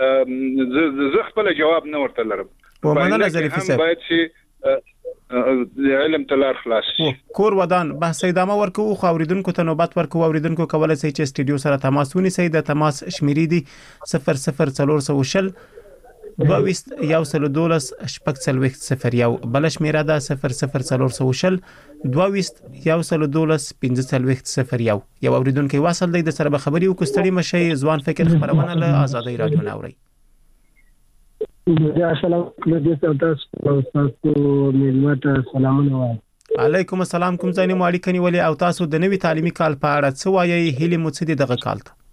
زه خپل جواب نه ورته لرم و مننه ظریفي صاحب باید چې علم تلار خلاص کور ودان بحث ادامه ورکو خو اوریدونکو ته نوبت ورکو اوریدونکو کولای شي چې سټډیو سره تماس ونیسي د تماس شمیرې دي صفر صفر څلور سوه شل دویست یو سل دولس شپږ څلوېښت صفر یو بل شمیره ده صفر صفر څلور سوه شل دویست یو سل دولس پنځه څلوېښت صفر یو یو اوریدونکو واصل دی د سره به خبري وکړو ستړي مشي ځوان فکر خبرونه له آزادۍ رادیو نه اوري السلام علیکم تاسو تاسو ملمت سلامونه علیکم السلام کوم ځای مو اړیکه نیولې او تاسو د نوي تعلیمي کال په اړه څه وایي هلي مو څه دي دغه کال ته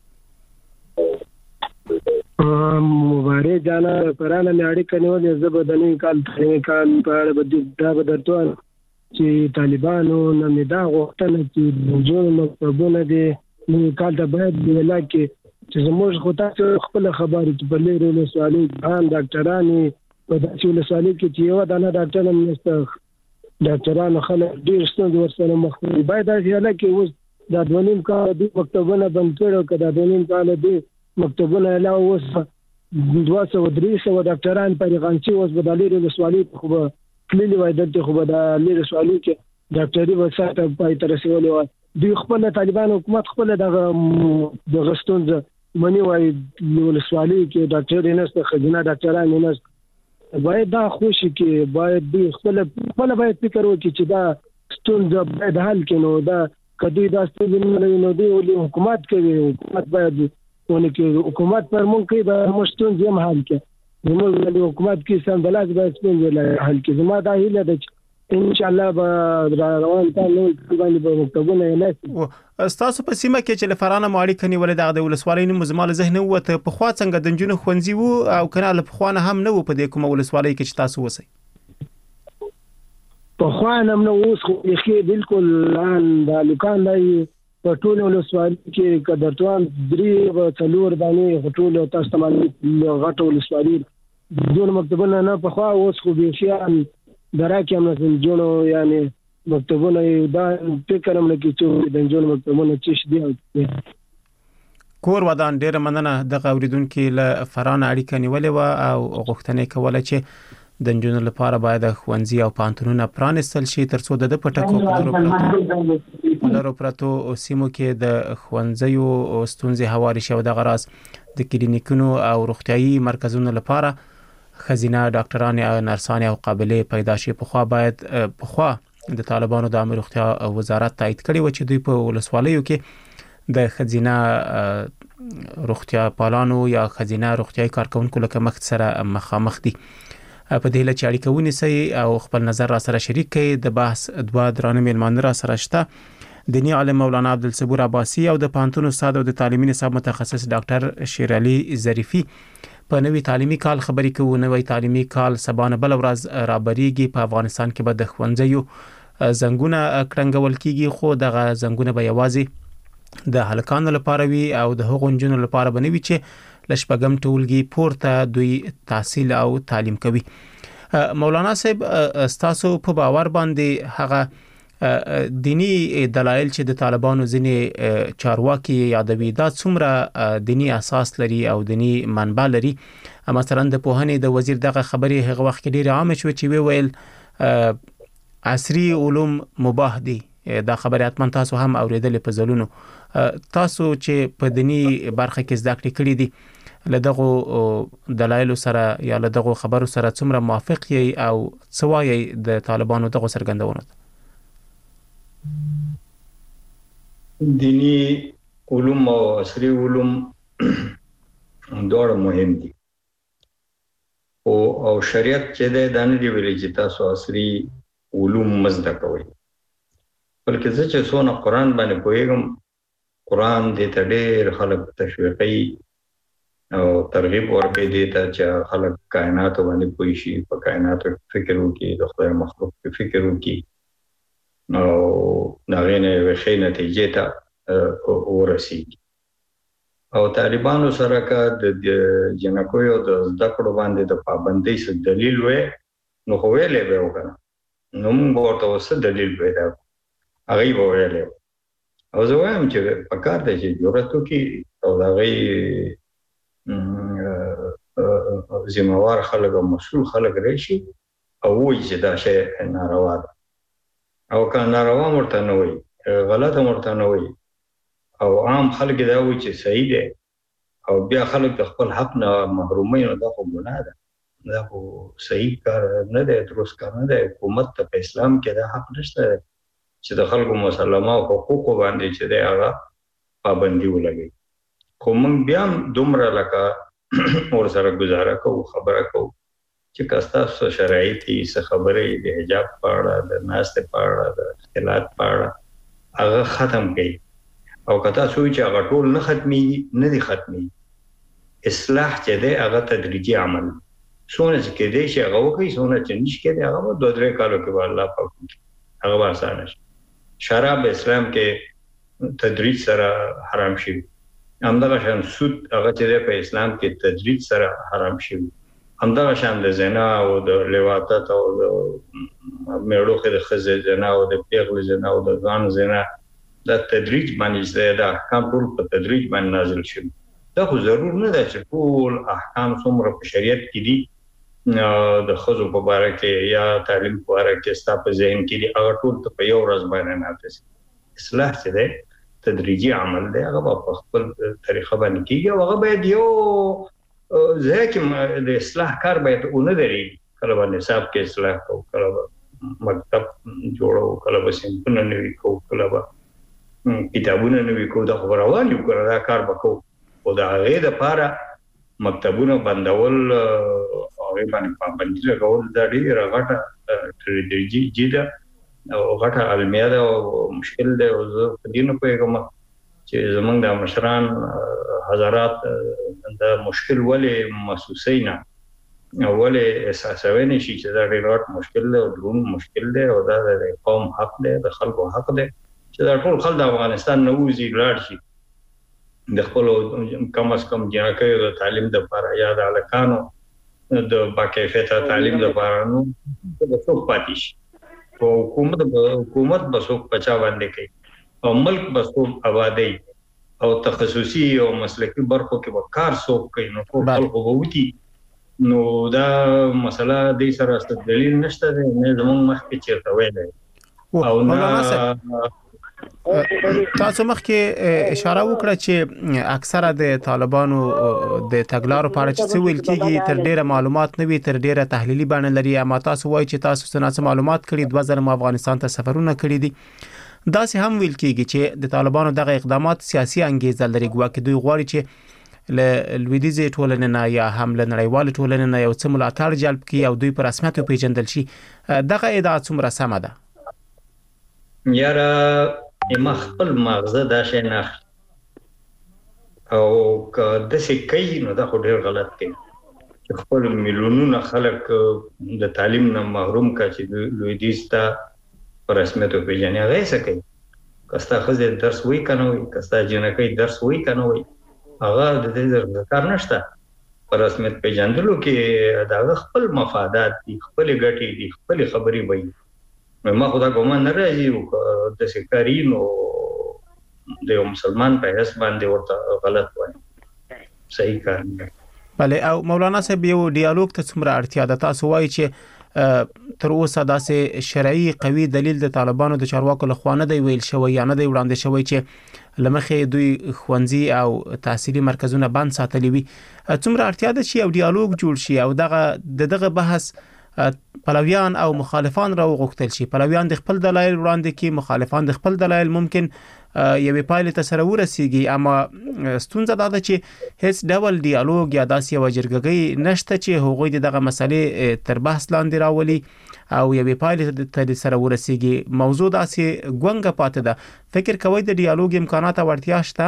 مبارک جانا پراله لړۍ کنيول زبر د نوي کال تعلیمي کال په اړه به دا به درته چې طالبانو نه دا غوښتنه چې جوړ مکتبونه دي نوي کال ته باید د علاقې چې زموږ خو تاسو خپل خبرې چې په لري له سوالي ځان ډاکټرانو په داسې له سوالي کې چې یو دانه ډاکټر هم نشته ډاکټرانو خلک ډیر ستونزې ورسره مخ دي باید د علاقې اوس د دونیم کال د مکتبونه بند کړو کړه د دونیم کال د مکتبونه لا اوس دوه سوه درې سوه ډاکټران پرېغانچي اوس به د لري له سوالي خو به کلي وای دلته خو به د لري سوالي کې ډاکټري وساته پای تر رسولي وای دوی خپل طالبان حکومت خپل د د غستونځ منی وای له سوالي کې ډاکټر نهسته خزینه ډاکټران نهسته باید دا خوشي کې باید دوی خپل خپل باید فکر وکړي چې دا ستونزه باید حل کړي نو دا کدی دا ستونزه نو دی ولې حکومت کوي حکومت باید ونه کې حکومت پر مونږ کې د مشتون زم حل کې زموږ د حکومت کې سم بلاس باید څنګه حل کې زما دا هیله ده ان شاء الله به روان ته نو باندې به مکتبونه نه تاسو په سیمه کې چې لفرانه ماړي کني ولې د ولسوالۍ نه مزمال ذهن وته په خوا څنګه د جنونو خونځي وو او کنه له خوانه هم نه وو په دې کوم ولسوالۍ کې چې تاسو وسی په خوانه هم نو اوس خو یې بالکل ان د لوکان دی په ټول ولسوالۍ کې قدرتوان درې و څلور باندې ټول تاسو ته معلومات غټ ولسوالۍ دون مکتبونه نه په خوا اوس خو به شي دراکه هم نه جوړو یعنی مکتبونه دا فکر هم نه کیږي د جوړ مکتبونه چې دي کور ودان ډیر مننه د اوریدونکو له فرانه اړیکه نیولې و او غوښتنې کوله چې د جنونو لپاره باید خوندزي او پانتونونه پرانستل شي ترڅو د پټکو په لرو پرتو سیمو کې د خوندزيو ستونزې هواري شو د غراس د کلینیکونو او روغتيایي مرکزونو لپاره خزینه ډاکټران او نرسان او قابلیت پیدا شي په خوا باید په خوا د طالبانو د امر روغتیا وزارت تایید کړي و چې دوی په ولسوالیو کې د خزینه روغتیا پالانو یا خزینه روغتیاي کارکونکو لکه مخ سره مخامخ دي په دې لچ اړیکه ونیسي او خپل نظر را سره شریک کړي د بحث دوا درانه میلمان را سره شته دینی عالم مولانا عبدالصبور عباسی او د پانتون استاد او د تعلیمي نصاب متخصص ډاکټر شیر علي ظریفي په نوي تعلیمي کال خبرې کوي نوي تعلیمي کال سبانه بل ورځ رابريږي په افغانستان کې به د خوندزيو زنګونه کړنګول کیږي خو دغه زنګونه به یوازې د هلکانو لپاره وي او د هغو نجونو لپاره به نه وي چې له شپږم ټولګي پورته دوی تحصیل او تعلیم کوي. مولانا صاحب ستاسو په باور باندې هغه دینی دلایل چې د طالبانو ځینې چارواکي یادوي دا څومره دینی اساس لري او دینی منبع لري؟ مثلا د پوهنې د وزیر دغه خبرې هغه وخت کې ډېر عام شو چې وی ویل عصري علوم مباح دي. دا خبره اتمن تاسو هم اوریدلې په ځلونو. تاسو چې په دینی برخه کې زده کړې کړې دي له دغه دلایل سره یا له دغه خبرو سره څومره موافق یې او څه وایي د طالبانو دغه څرګندونه؟ دینی علوم او عصري علوم دواړه مهم دي او او شریعت چې د دانه دی ویلي چې تاسو عصري علوم مزده کوئ. بلکې زه چې څونه قرآن باندې پوهیږم قرآن دې ته ډېر خلک تشویقي او ترغیب ورکوي دې ته چې خلک کائنات باندې پوه شي، په کائناتو فکر وکړي، د خدای مخلوق په فکر وکړي او دغه نه وښې نتیجې ته ورسیږي. او طالبانو سره که د جنکیو د زده کړو باندې د پابندۍ څه دلیل وې نو خو ویلی به یې وکړه، نو موږ به ورته اوس څه دلیل پیدا کړو، هغوی به ویلی و. او زه وایم چې په کار دی چې جرأت وکړي او د هغوی ذمهوار خلک او مسؤل خلک راشي او ووایي چې دا شی ناروا ده. او که ناروا ورته نه وایي، غلطه ورته نه وایي او عام خلک دا وایي چې صحیح دی او بیا خلک د خپل حق نه محروموي، نو دا خو ګناه ده، دا خو صحیح کار نه دی، درست کار نه دی. حکومت ته په اسلام کې دا حق نشته چې د خلکو مسلمه او حقوقو باندې چې دی هغه پابندي ولګوي. خو موږ بیا هم دومره لکه ورسره ګزاره کوو، خبره کوو چې که ستاسو شرایط یې څه خبرې د حجاب په اړه، د ناستې په اړه، د اختلاط په اړه هغه ختم کړي او که تاسو وایئ چې هغه ټول نه ختمېږي، نه دي ختمېږي. اصلاح چې دی هغه تدریجي عمل، څونه چې کېدی شي هغه وکړئ، څونه چې نشي کېدی هغه به دوه درې کالو کې به الله پاک وکړي، هغه به اسانه شي. شراب اسلام کې تدریج سره حرام شوي، همدغه شان سود هغه چې دی په اسلام کې تدریج سره حرام شوي، همدغه شان د زنا او د لواطت او د میړوخې د ښځې زنا او د پیغلې زنا او د ځوان زنا دا تدریج باندې چې دا احکام ټول په تدریج باندې نازل شوي. دا خو ضرور نه ده چې ټول احکام څومره په شریعت کې دي د ښځو په باره کې یا تعلیم په باره کې ستا په ذهن کې دي هغه ټول ته په یو ورځ باندې نافذ. اصلاح چې دی تدریجي عمل دی، هغه به په خپل طریقه باندې کېږي او هغه باید یو ځای کې د اصلاح کار باید ونه درېږي. کله به نصاب کې اصلاح کوو، کله به مکتب جوړو، کله به صنفونه نوي کوو، کله به کتابونه نوي کوو، دا خو روان یو کنه، دا کار به کوو. خو د هغې دپاره مکتبونه بندول، هغې باندې پابندي لګول دا ډېره غټه تدریجي ده او غټه المیه ده او مشکل دی. او زه په دې نه پوهېږم چې زمونږ د مشران حضرات دا مشکل ولې محسوسوي نه او ولې احساسوي نه شي چې دا ډېر غټ مشکل دی او دروند مشکل دی او دا د قوم حق دی، د خلکو حق دی چې دا ټول خلک د افغانستان نه ووځي، لاړ شي د خپلو کم از کم جنکیو د تعلیم دپاره یا د هلکانو د باکیفیته تعلیم دپاره، نو به څوک پاتې شي او حکومت حکومت به څوک په چا باندې کوي او ملک به څوک آبادوي او تخصصي او مسلکي برخو کې به کار څوک کوي، نو ټول خلکو به وتي. نو دا مسله دې سره څه دلیل نشته دی، نه زموږ مخکې چېرته ویلی او نه. تاسو مخکې اشاره وکړه چې اکثره د طالبانو د تګلارو په اړه چې څه ویل کېږي تر ډیره معلومات نه وي، تر ډیره تحلیلي بڼه لري. اما تاسو وایئ چې تاسو څه ناڅه معلومات کړي، دوه ځله مو افغانستان ته سفرونه کړي دي. داسې هم ویل کېږي چې د طالبانو دغه اقدامات سیاسي انګیزه لري، ګواکې دوی غواړي چې له لویدیځې ټولنې نه یا هم له نړیوالې ټولنې نه یو څه ملاتړ جلب کړي او دوی په رسمیت وپېژندل شي. دغه ادعا څومره سمه ده؟ یاره ما خپل ماغزه دا شی نه اخلي او که داسې کوي نو دا خو ډېر غلط کوي چې خپل میلیونونه خلک د تعلیم نه محروم کړه چې لویدیځ ته په رسمیت پیژنې هغه څه کوي کستا خزه درس وای کنه وای کستا جنکې درس وای کنه وای هغه د دې کار نشته پر رسمیت پیژندلو کې دا خپل مفادات دي خپل ګټې دي خپل خبرې وای ما خدا ګومان نه راځي د سکارینو د مسلمان په حساب باندې ورته غلط وای صحیح کار نه بله او مولانا صاحب یو ډیالوګ ته څومره اړتیا ده تاسو وایي چې تر اوسه داسې شرعي قوي دلیل د طالبانو د چارواکو لخوا نه دی ویل شوی یا نه دی وړاندې شوی چې لمخې دوی ښوونځي او تحصیلي مرکزونه بند ساتلي وي څومره اړتیا ده چې یو ډیالوګ جوړ شي او دغه دغه بحث پلویان او مخالفان را وغوښتل شي پلویان د خپل دلایل وړاندې کړي مخالفان د خپل دلایل ممکن یوې پایلې ته سره ورسیږي اما ستونزه دا ده چې هیڅ ډول ډیالوګ یا داسې یوه جرګګۍ نشته چې هغوی دغه مسلې تر بحث لاندې راولي او یوې پایلې ته سره ورسیږي موضوع داسې ګونګه پاتې ده فکر کوئ د ډیالوګ امکانات او اړتیا شته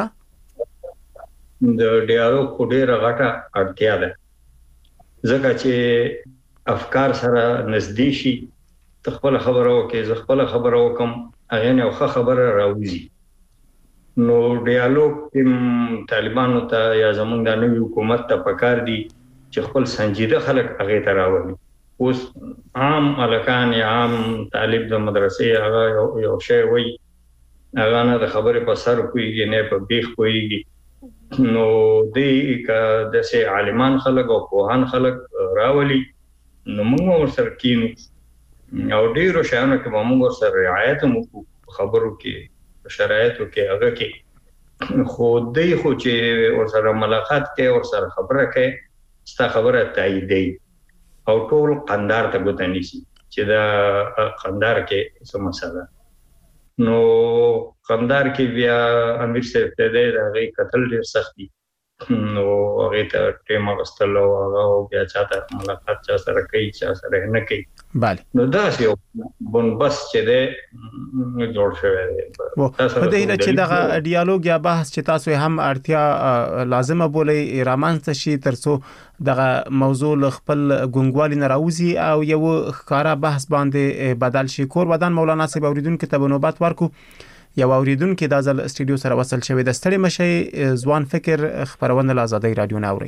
د ډیالوګ خو ډېره غټه اړتیا ده ځکه چې افکار سره نږدې شي خپل خبره وکړي زه خپل خبره وکم هغه نه خو خبره راوځي نو ډیالوګ طالبانو ته یا زمونږ د نوي حکومت ته پکار دي چې خپل سنجیده خلک هغه ته راوړي اوس عام الکان یا عام طالب د مدرسې هغه یو شی وي هغه نه د خبرې په سر کوي نه په بیخ کوي نو دې کا د سه عالمان خلک او پوهان خلک راولي نو موږ ورسره کینو او ډیرو شیانو کې موږ ورسره رعایت مو خبرو کې شرایطو کې هغه کې خو دې خو چې ورسره ملاقات کې ورسره خبره کې ستا خبره تاییدي او ټول قندار ته ګوتنی شي چې دا قندار کې څه مسله نو قندار کې بیا امیر صاحب ته دې هغه قتل ډیر سختي نو هغه ته ټیم واستلو هغه بیا چاته ملاقات چا سره کوي چا سره نه کوي bale نو دا یو بون بس چې ده جوړ شوی دی په دې نه چې دا ډیالوګ یا بحث چې تاسو هم اړتیا لازمه بولئ رامنځته شي ترڅو دغه موضوع خپل ګونګوالي نه راوځي او یو ښکارا بحث باندې بدل شي کور ودان مولانا صاحب اوریدونکو ته نوبت ورکو یو اوریدونکو د ازل استودیو سره وصل شوی د ستړي مشي ځوان فکر خبرونه لازادي رادیو ناوري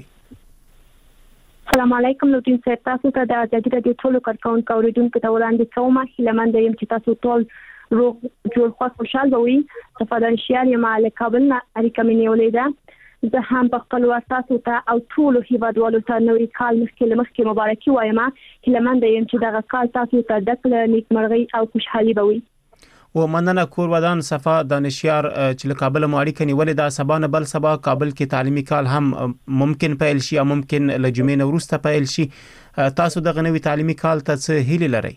السلام علیکم لوټین صاحب تاسو ته د ازادي رادیو ټولو کارکونکو اوریدونکو ته وړاندې کوم هیلمند یم چې تاسو ټول روغ جوړ خوشاله وي صفادان شیار یم له کابل نه اړیکه مې نیولې ده زه هم په خپل واسطه ته او ټول هیوادوالو ته نوې کال مخکې مخکې مبارکي وایم هیلمند یم چې دغه کال تاسو ته د نیکمرغي او خوشحالي بوي و مننه کور ودان صفا دانشیار چې له کابل مو اړیکه نیولې ده سبا نه بل سبا کابل کې تعلیمي کال هم ممکن پیل شي او ممکن له جمعې نه وروسته پیل شي تاسو دغه نوي تعلیمي کال ته څه هیله لرئ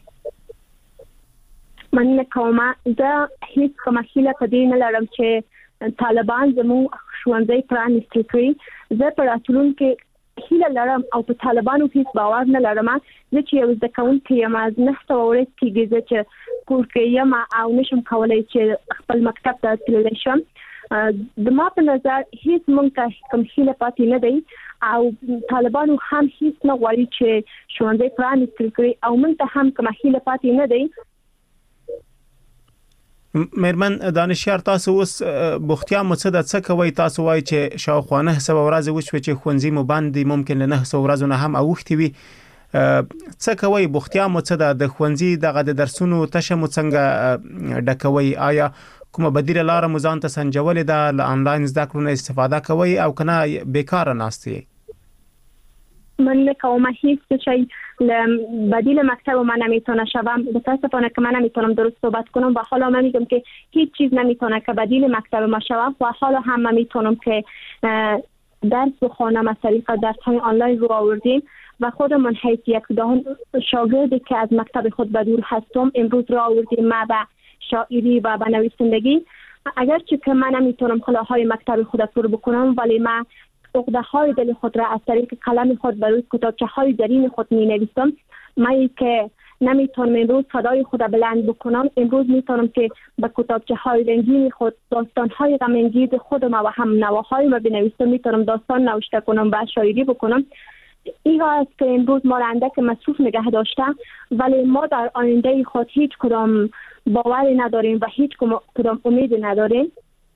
مننه کوم زه هیڅ کومه هیله پدې نه لرم چې طالبان زموږ ښوونځي پرانیستي کړي زه په راتلونکي هیله لرم او په طالبانو هیڅ باور نه لرم چې یو ځکه کوونکی یم نه ستوري کېږي چې کور کې یم او نشم کولای چې خپل مکتب ته تللی شم د ما په نظر هیڅ مونږ ته کوم هیله پاتې نه دی او طالبانو هم هیڅ نه غواړي چې ښوونځي پرانیستي کړي او مونږ ته هم کوم هیله پاتې نه دی مېرمن دانشیار تاسو اوس بوختیا مڅه د څه کوي تاسو وایي چې شاوخوا نه سبا ورځ وشوي چې ښوونځي مو باندې ممکن نه سو ورځونه هم اوختي وي څه کوي بوختیا مڅه د ښوونځي دغه د درسونو تشه مو څنګه ډکوي آیا کومه بدیله لار مو ځان ته سنجولې ده له انلاین زده کړو نه استفاده کوي او کنه بیکاره ناستي من کوم هیچ چیزی بدیل مکتب من نمیتونه شوم متاسفانه که من نمیتونم درست صحبت کنم و حالا من میگم که هیچ چیز نمیتونه که بدیل مکتب ما شوم و حالا هم من میتونم که درس بخونم از طریق درس های آنلاین رو آوردیم و خودمون حیث یک شاگردی که از مکتب خود به دور هستم امروز رو آوردیم ما به شاعری و به نویسندگی اگرچه که من نمیتونم کلاهای مکتب خود پر بکنم ولی من عقده های دل خود را از طریق قلم خود بر روی کتابچه های زرین خود می نویسم من که نمیتونم امروز صدای خود بلند بکنم امروز میتونم که با کتابچه های رنگین خود داستان های غم‌انگیز خودم و هم نواهای ما بنویسم میتونم داستان نوشته کنم و شاعری بکنم این است که امروز ما را اندک مصروف نگه داشته، ولی ما در آینده خود هیچ کدام باوری نداریم و هیچ کدام امید نداریم.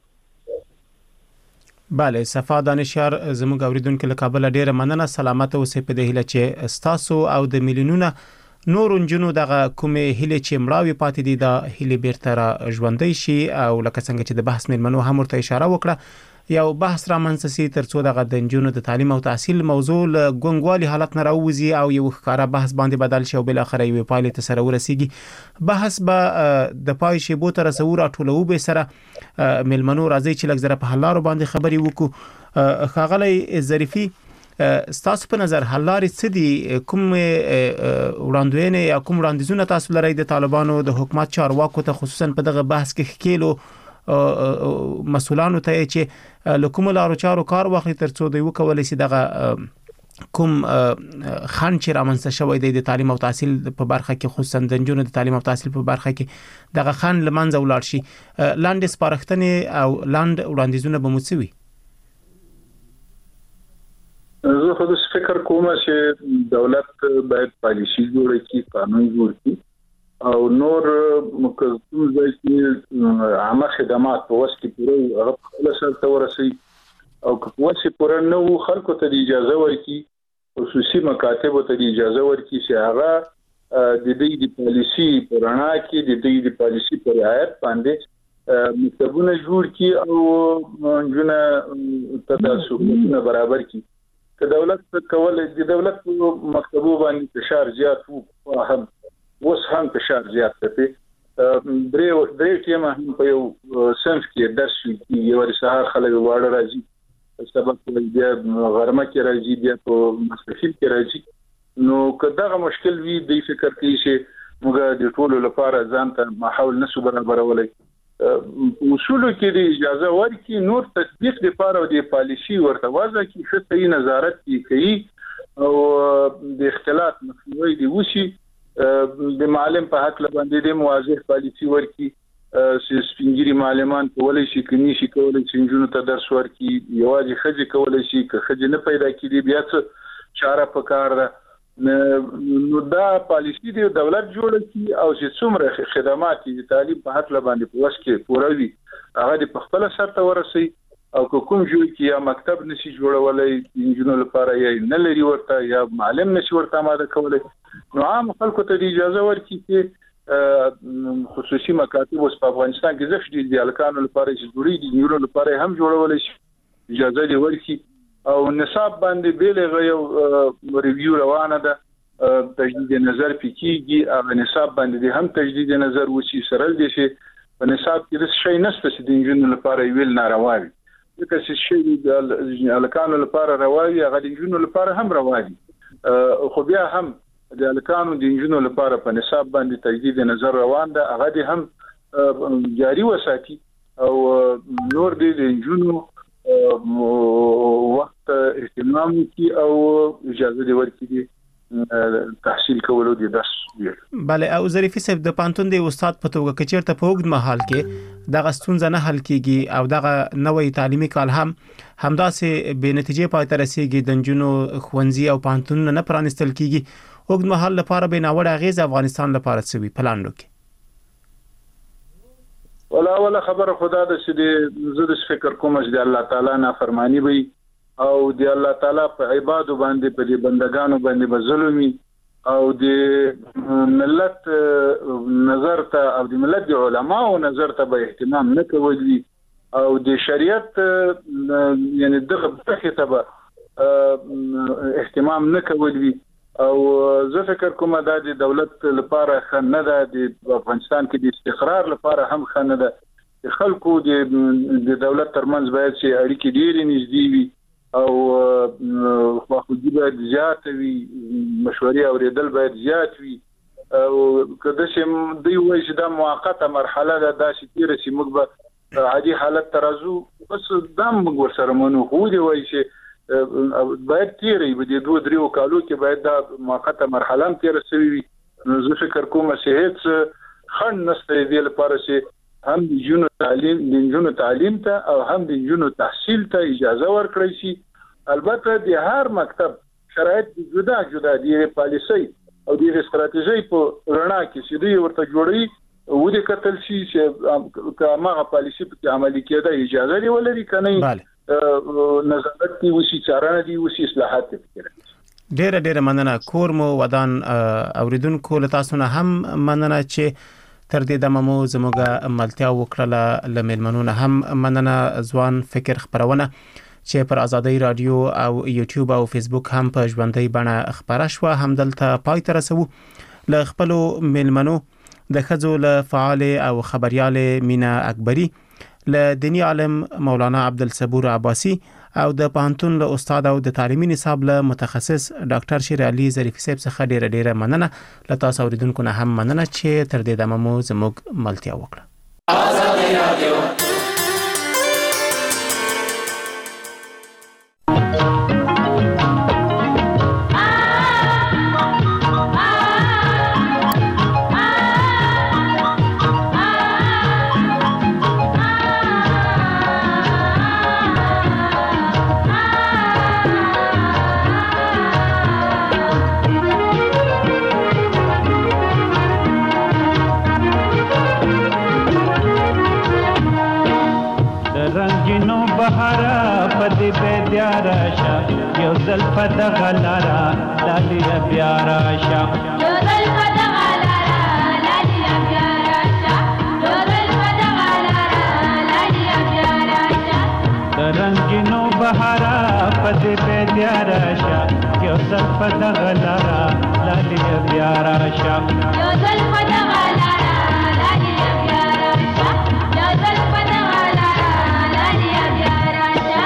بله، صفا دانشیار زموږ اوریدونکو له کابل ډیره مننه. سلامت اوسئ په دې هیله چې ستاسو او د میلیونونو نور انجونو دغه کومې هیله چې مړاوي پاتې دي د هیله بیرته را ژوندۍ شي، او لکه څنګه چې د بحث میلمنو هم ورته اشاره وکړه، یو بحث را منځسي ترڅو دغه د انجونو د تعلیم او تحصیل موضوع له ګونګوالي حالت نه راوځي او یو ښکارا بحث باندې بدل شي او بل اخر یو پایلې ته سره ورسیږي. بحث به د پای شی بو تر سور ټولو به سره میلمنو راځي چې لږ زره په حلارو باندې خبري وکړو. خاغلی ظریفي، ستاسو په نظر حل لارې څه دي؟ کوم وړاندوینې یا کوم وړاندیزونه تاسو لرئ د طالبانو د حکومت چارواکو ته، خصوصا په دغه بحث کې ښکیلو مسؤلانو ته چې له کومو لارو چارو کار واخلي ترڅو دوی وکولی شي دغه کوم خنډ چې رامنځته شوی دی د تعلیم او تحصیل په برخه کې، خصوصا د نجونو د تعلیم او تحصیل په برخه کې دغه خنډ له منځه ولاړ شي؟ لاندې سپارښتنې او لاند وړاندیزونه به مو څه وي؟ زه خو د فکر کوم چې دولت باید پالیسي جوړ کړي، قانون جوړ کړي، او نور مکمل ځای کې عامه خدمات په واسطه پوره هغه خپل سره ته ورسي، او که په واسطه پوره نو خلکو ته اجازه ورکړي، خصوصي مکاتب ته اجازه ورکړي چې هغه د دې د پالیسي پرانا کې د دې د پالیسي پر رعایت باندې مکتبونه جوړ کړي او جنونه تداسونه برابر کړي. که دولت کولای د دولت په مکتبو باندې فشار زیات وو، هم اوس هم فشار زیات دی. درې درې ټیمه هم په یو صنف کې درس کوي، یو سهار خلک واړه راځي، سبق بیا غرمه کې راځي، بیا په مستفیل کې راځي. نو که دغه مشکل وي د فکر کې چې موږ د ټولو لپاره ځان ته ماحول نسو برابرولای، اصول کې د اجازه ورکړي، نور تطبیق لپاره د پالیسي ورته وضع کې خصوصي نظارت کوي او د اختلاط مخنیوي دی وشي. د معلم په حق باندې د موازی پالیسي ورکړي چې سپینګری معلمان کولای شي کني شي کولای شي جنونو ته درس ورکړي، یوازې خځې کولای شي که خځې نه پیدا کړي بیا څه چاره پکار ده. نو دا پالیسي دی دولت جوړ کړي او چې څومره خدمات د تعلیم په حق باندې په واسه کې پوره وي هغه د خپل سر ته ورسي، او کوم جوړ کې یا مکتب نشي جوړولای انجینر لپاره یا نه لري ورته یا معلم نشي ورته آماده کولای، نو عام خلکو ته اجازه ورکړي چې خصوصي مکاتب اوس په افغانستان کې زفت دي الکانو لپاره چې جوړي دي، نیورو لپاره هم جوړولای شي، اجازه دی ورکړي. او نصاب باندې بیلغه یو ریویو روانه ده، تجدید نظر پکېږي، او نصاب باندې هم تجدید نظر وشي سره دي چې په نصاب کې د شي نسته چې د انجینر لپاره ویل ناروا وي، ځکه چې شي د الکانو لپاره رواوي هغه د انجینر لپاره هم رواوي، خو بیا هم د الکانو د انجینر لپاره په نصاب باندې تجدید نظر روان ده، هغه دي هم جاری وساتي، او نور دي د انجینر وخت اهتمام کی او اجازه دی ورکړي تحصیل کولو دي درس. بله، او ظریفي صاحب د پانتون دی استاد په توګه کې چیرته په وګد محل کې دغه ستونزه نه حل کیږي او دغه نوې تعلیمي کال هم همداسې به نتیجې پای ته رسیږي، د نجونو ښوونځي او پانتونونه نه پرانستل کیږي، وګد محل لپاره به ناوړه اغیز افغانستان لپاره څه وي پلان وکړي؟ ولا ولا خبر خدا د سې زه د فکر کوم چې الله تعالی نافرمانی وي او د الله تعالی په عبادت باندې په دې بندگانو باندې بظلمي، او د ملت نظر ته او د ملت علماء نظر ته به اهتمام نه کوي، او د شریعت یعنی دغه ته به اهتمام نه کوي. او زه فکر کوم دا د دولت لپاره خنه ده، د افغانستان کې د استقرار لپاره هم خنه ده، د خلکو د دولت ترمنځ باید چې اړیکې ډېرې نږدې وي او خواخوږي باید زیات وي، مشورې اورېدل باید زیات وي، او کله چې دوی وایي چې دا موقته مرحله ده، دا چې تیر شي موږ به عادي حالت ته راځو، بس دا موږ ورسره منو، خو دی وایي چې باید تیرې به د دوه دریو کالو کې باید دا موقته مرحله هم تیر شوی وي. نو زه فکر کوم چې هیڅ خنډ نشته دی لپاره چې هم د جنونو تعلیم د جنونو تعلیم ته او هم د جنونو تحصیل ته اجازه ورکړي شي. البته د هر مکتب شرایط جدا جدا دي پالیسي او د استراتیژي په رڼا کې چې دوی ورته جوړي و دې کتل شي چې کومه پالیسي په عملي کېده اجازه دی ولري کنه نظارت دی وسی چارانه دی وسی اصلاحات دي ډېر ډېر مننه کور مو ودان اوریدونکو له تاسو نه هم مننه چې تر دې دمه مو زموږه ملتیا وکړه لمنمنونه هم مننه ځوان فکر خبرونه چې پر ازادي رادیو او یوټیوب او فیسبوک هم په ژوندۍ بڼه خبره شو همدلته پای ته رسو ل خپل ملمنو د خځو له فعال او خبريال مینا اکبری ل دینی عالم مولانا عبدالصبور عباسی او د پانتون له استاد او د تعلیمي نصاب له متخصص ډاکټر شیر علي ظریفي صاحب څخه ډیره ډیره مننه ل تاسو اوریدونکو نه هم مننه چې تر دې دمه مو زموږ ملتیا وکړه ازادي رادیو زلفت غلارا لالی بیارا شا جو زلفت غلارا لالی بیارا شا جو زلفت غلارا لالی بیارا شا رنگینو بہارا پد پہ دیارا شا جو زلفت غلارا لالی بیارا شا جو زلفت غلارا لالی بیارا شا جو زلفت غلارا لالی بیارا شا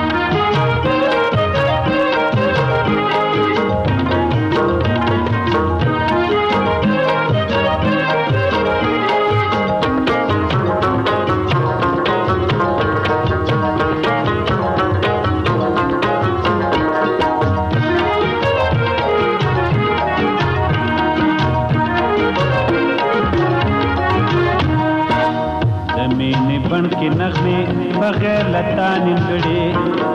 بن کی نغمه بغیر لتا نیمګړي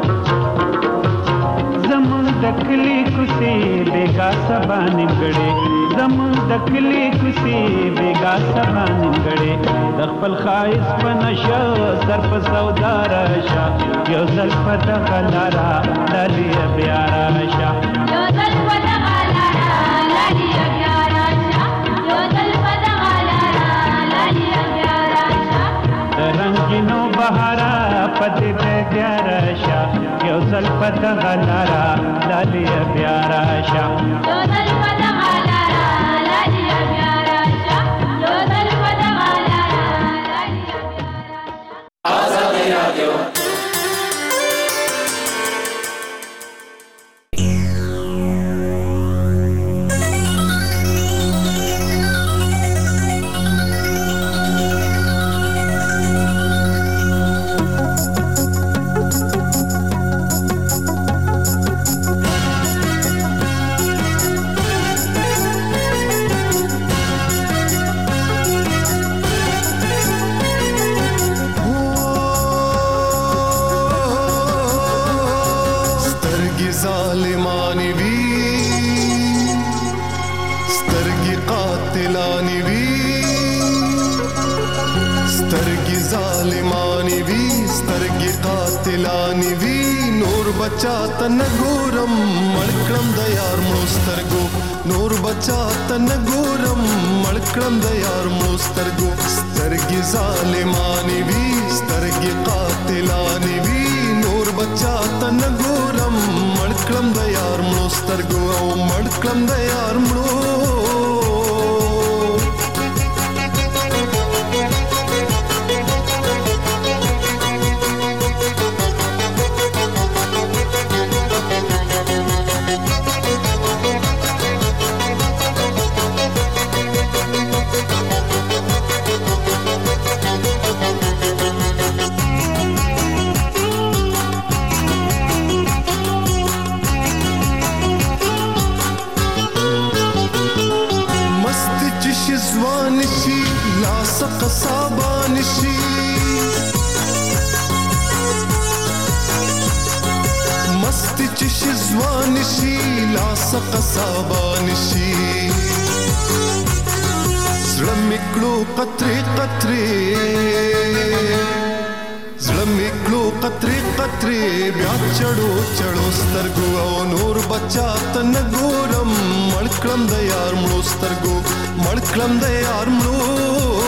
زمون دکلی کوسی بیگا سبا نیمګړي زمون دکلی کوسی بیگا سبا نیمګړي د خپل خایس بنشو سر په سودا راشا یو زلفت غلارا لالی بیارا شا یو زلفت غلارا لالی بیارا شا یو زلفت غلارا لالی بیارا شا رنگینو بہارا پد پہ دیارا شا یو زلفت غلارا لالی بیارا شا یو زلفت غلارا لالی بیارا شا یو زلفت غلارا لالی بیارا شا آزادی رادیو بچا تن ګورم مړکړم د یار مسترګو نور بچا تن ګورم مړکړم د یار مسترګو سترګې ظالمانی وی سترګې قاتلانی وی نور بچا تن ګورم مړکړم د یار مسترګو او مړکړم د یار مړو مستی چشی زوان شي لاس قصابان شي زړه میکلو قطرې قطرې زړه میکلو قطرې قطرې بیا چړو چړو سترګو او نور بچا ته نه ګورم مړ کړم د یار مړو سترګو مړ کړم د یار مړو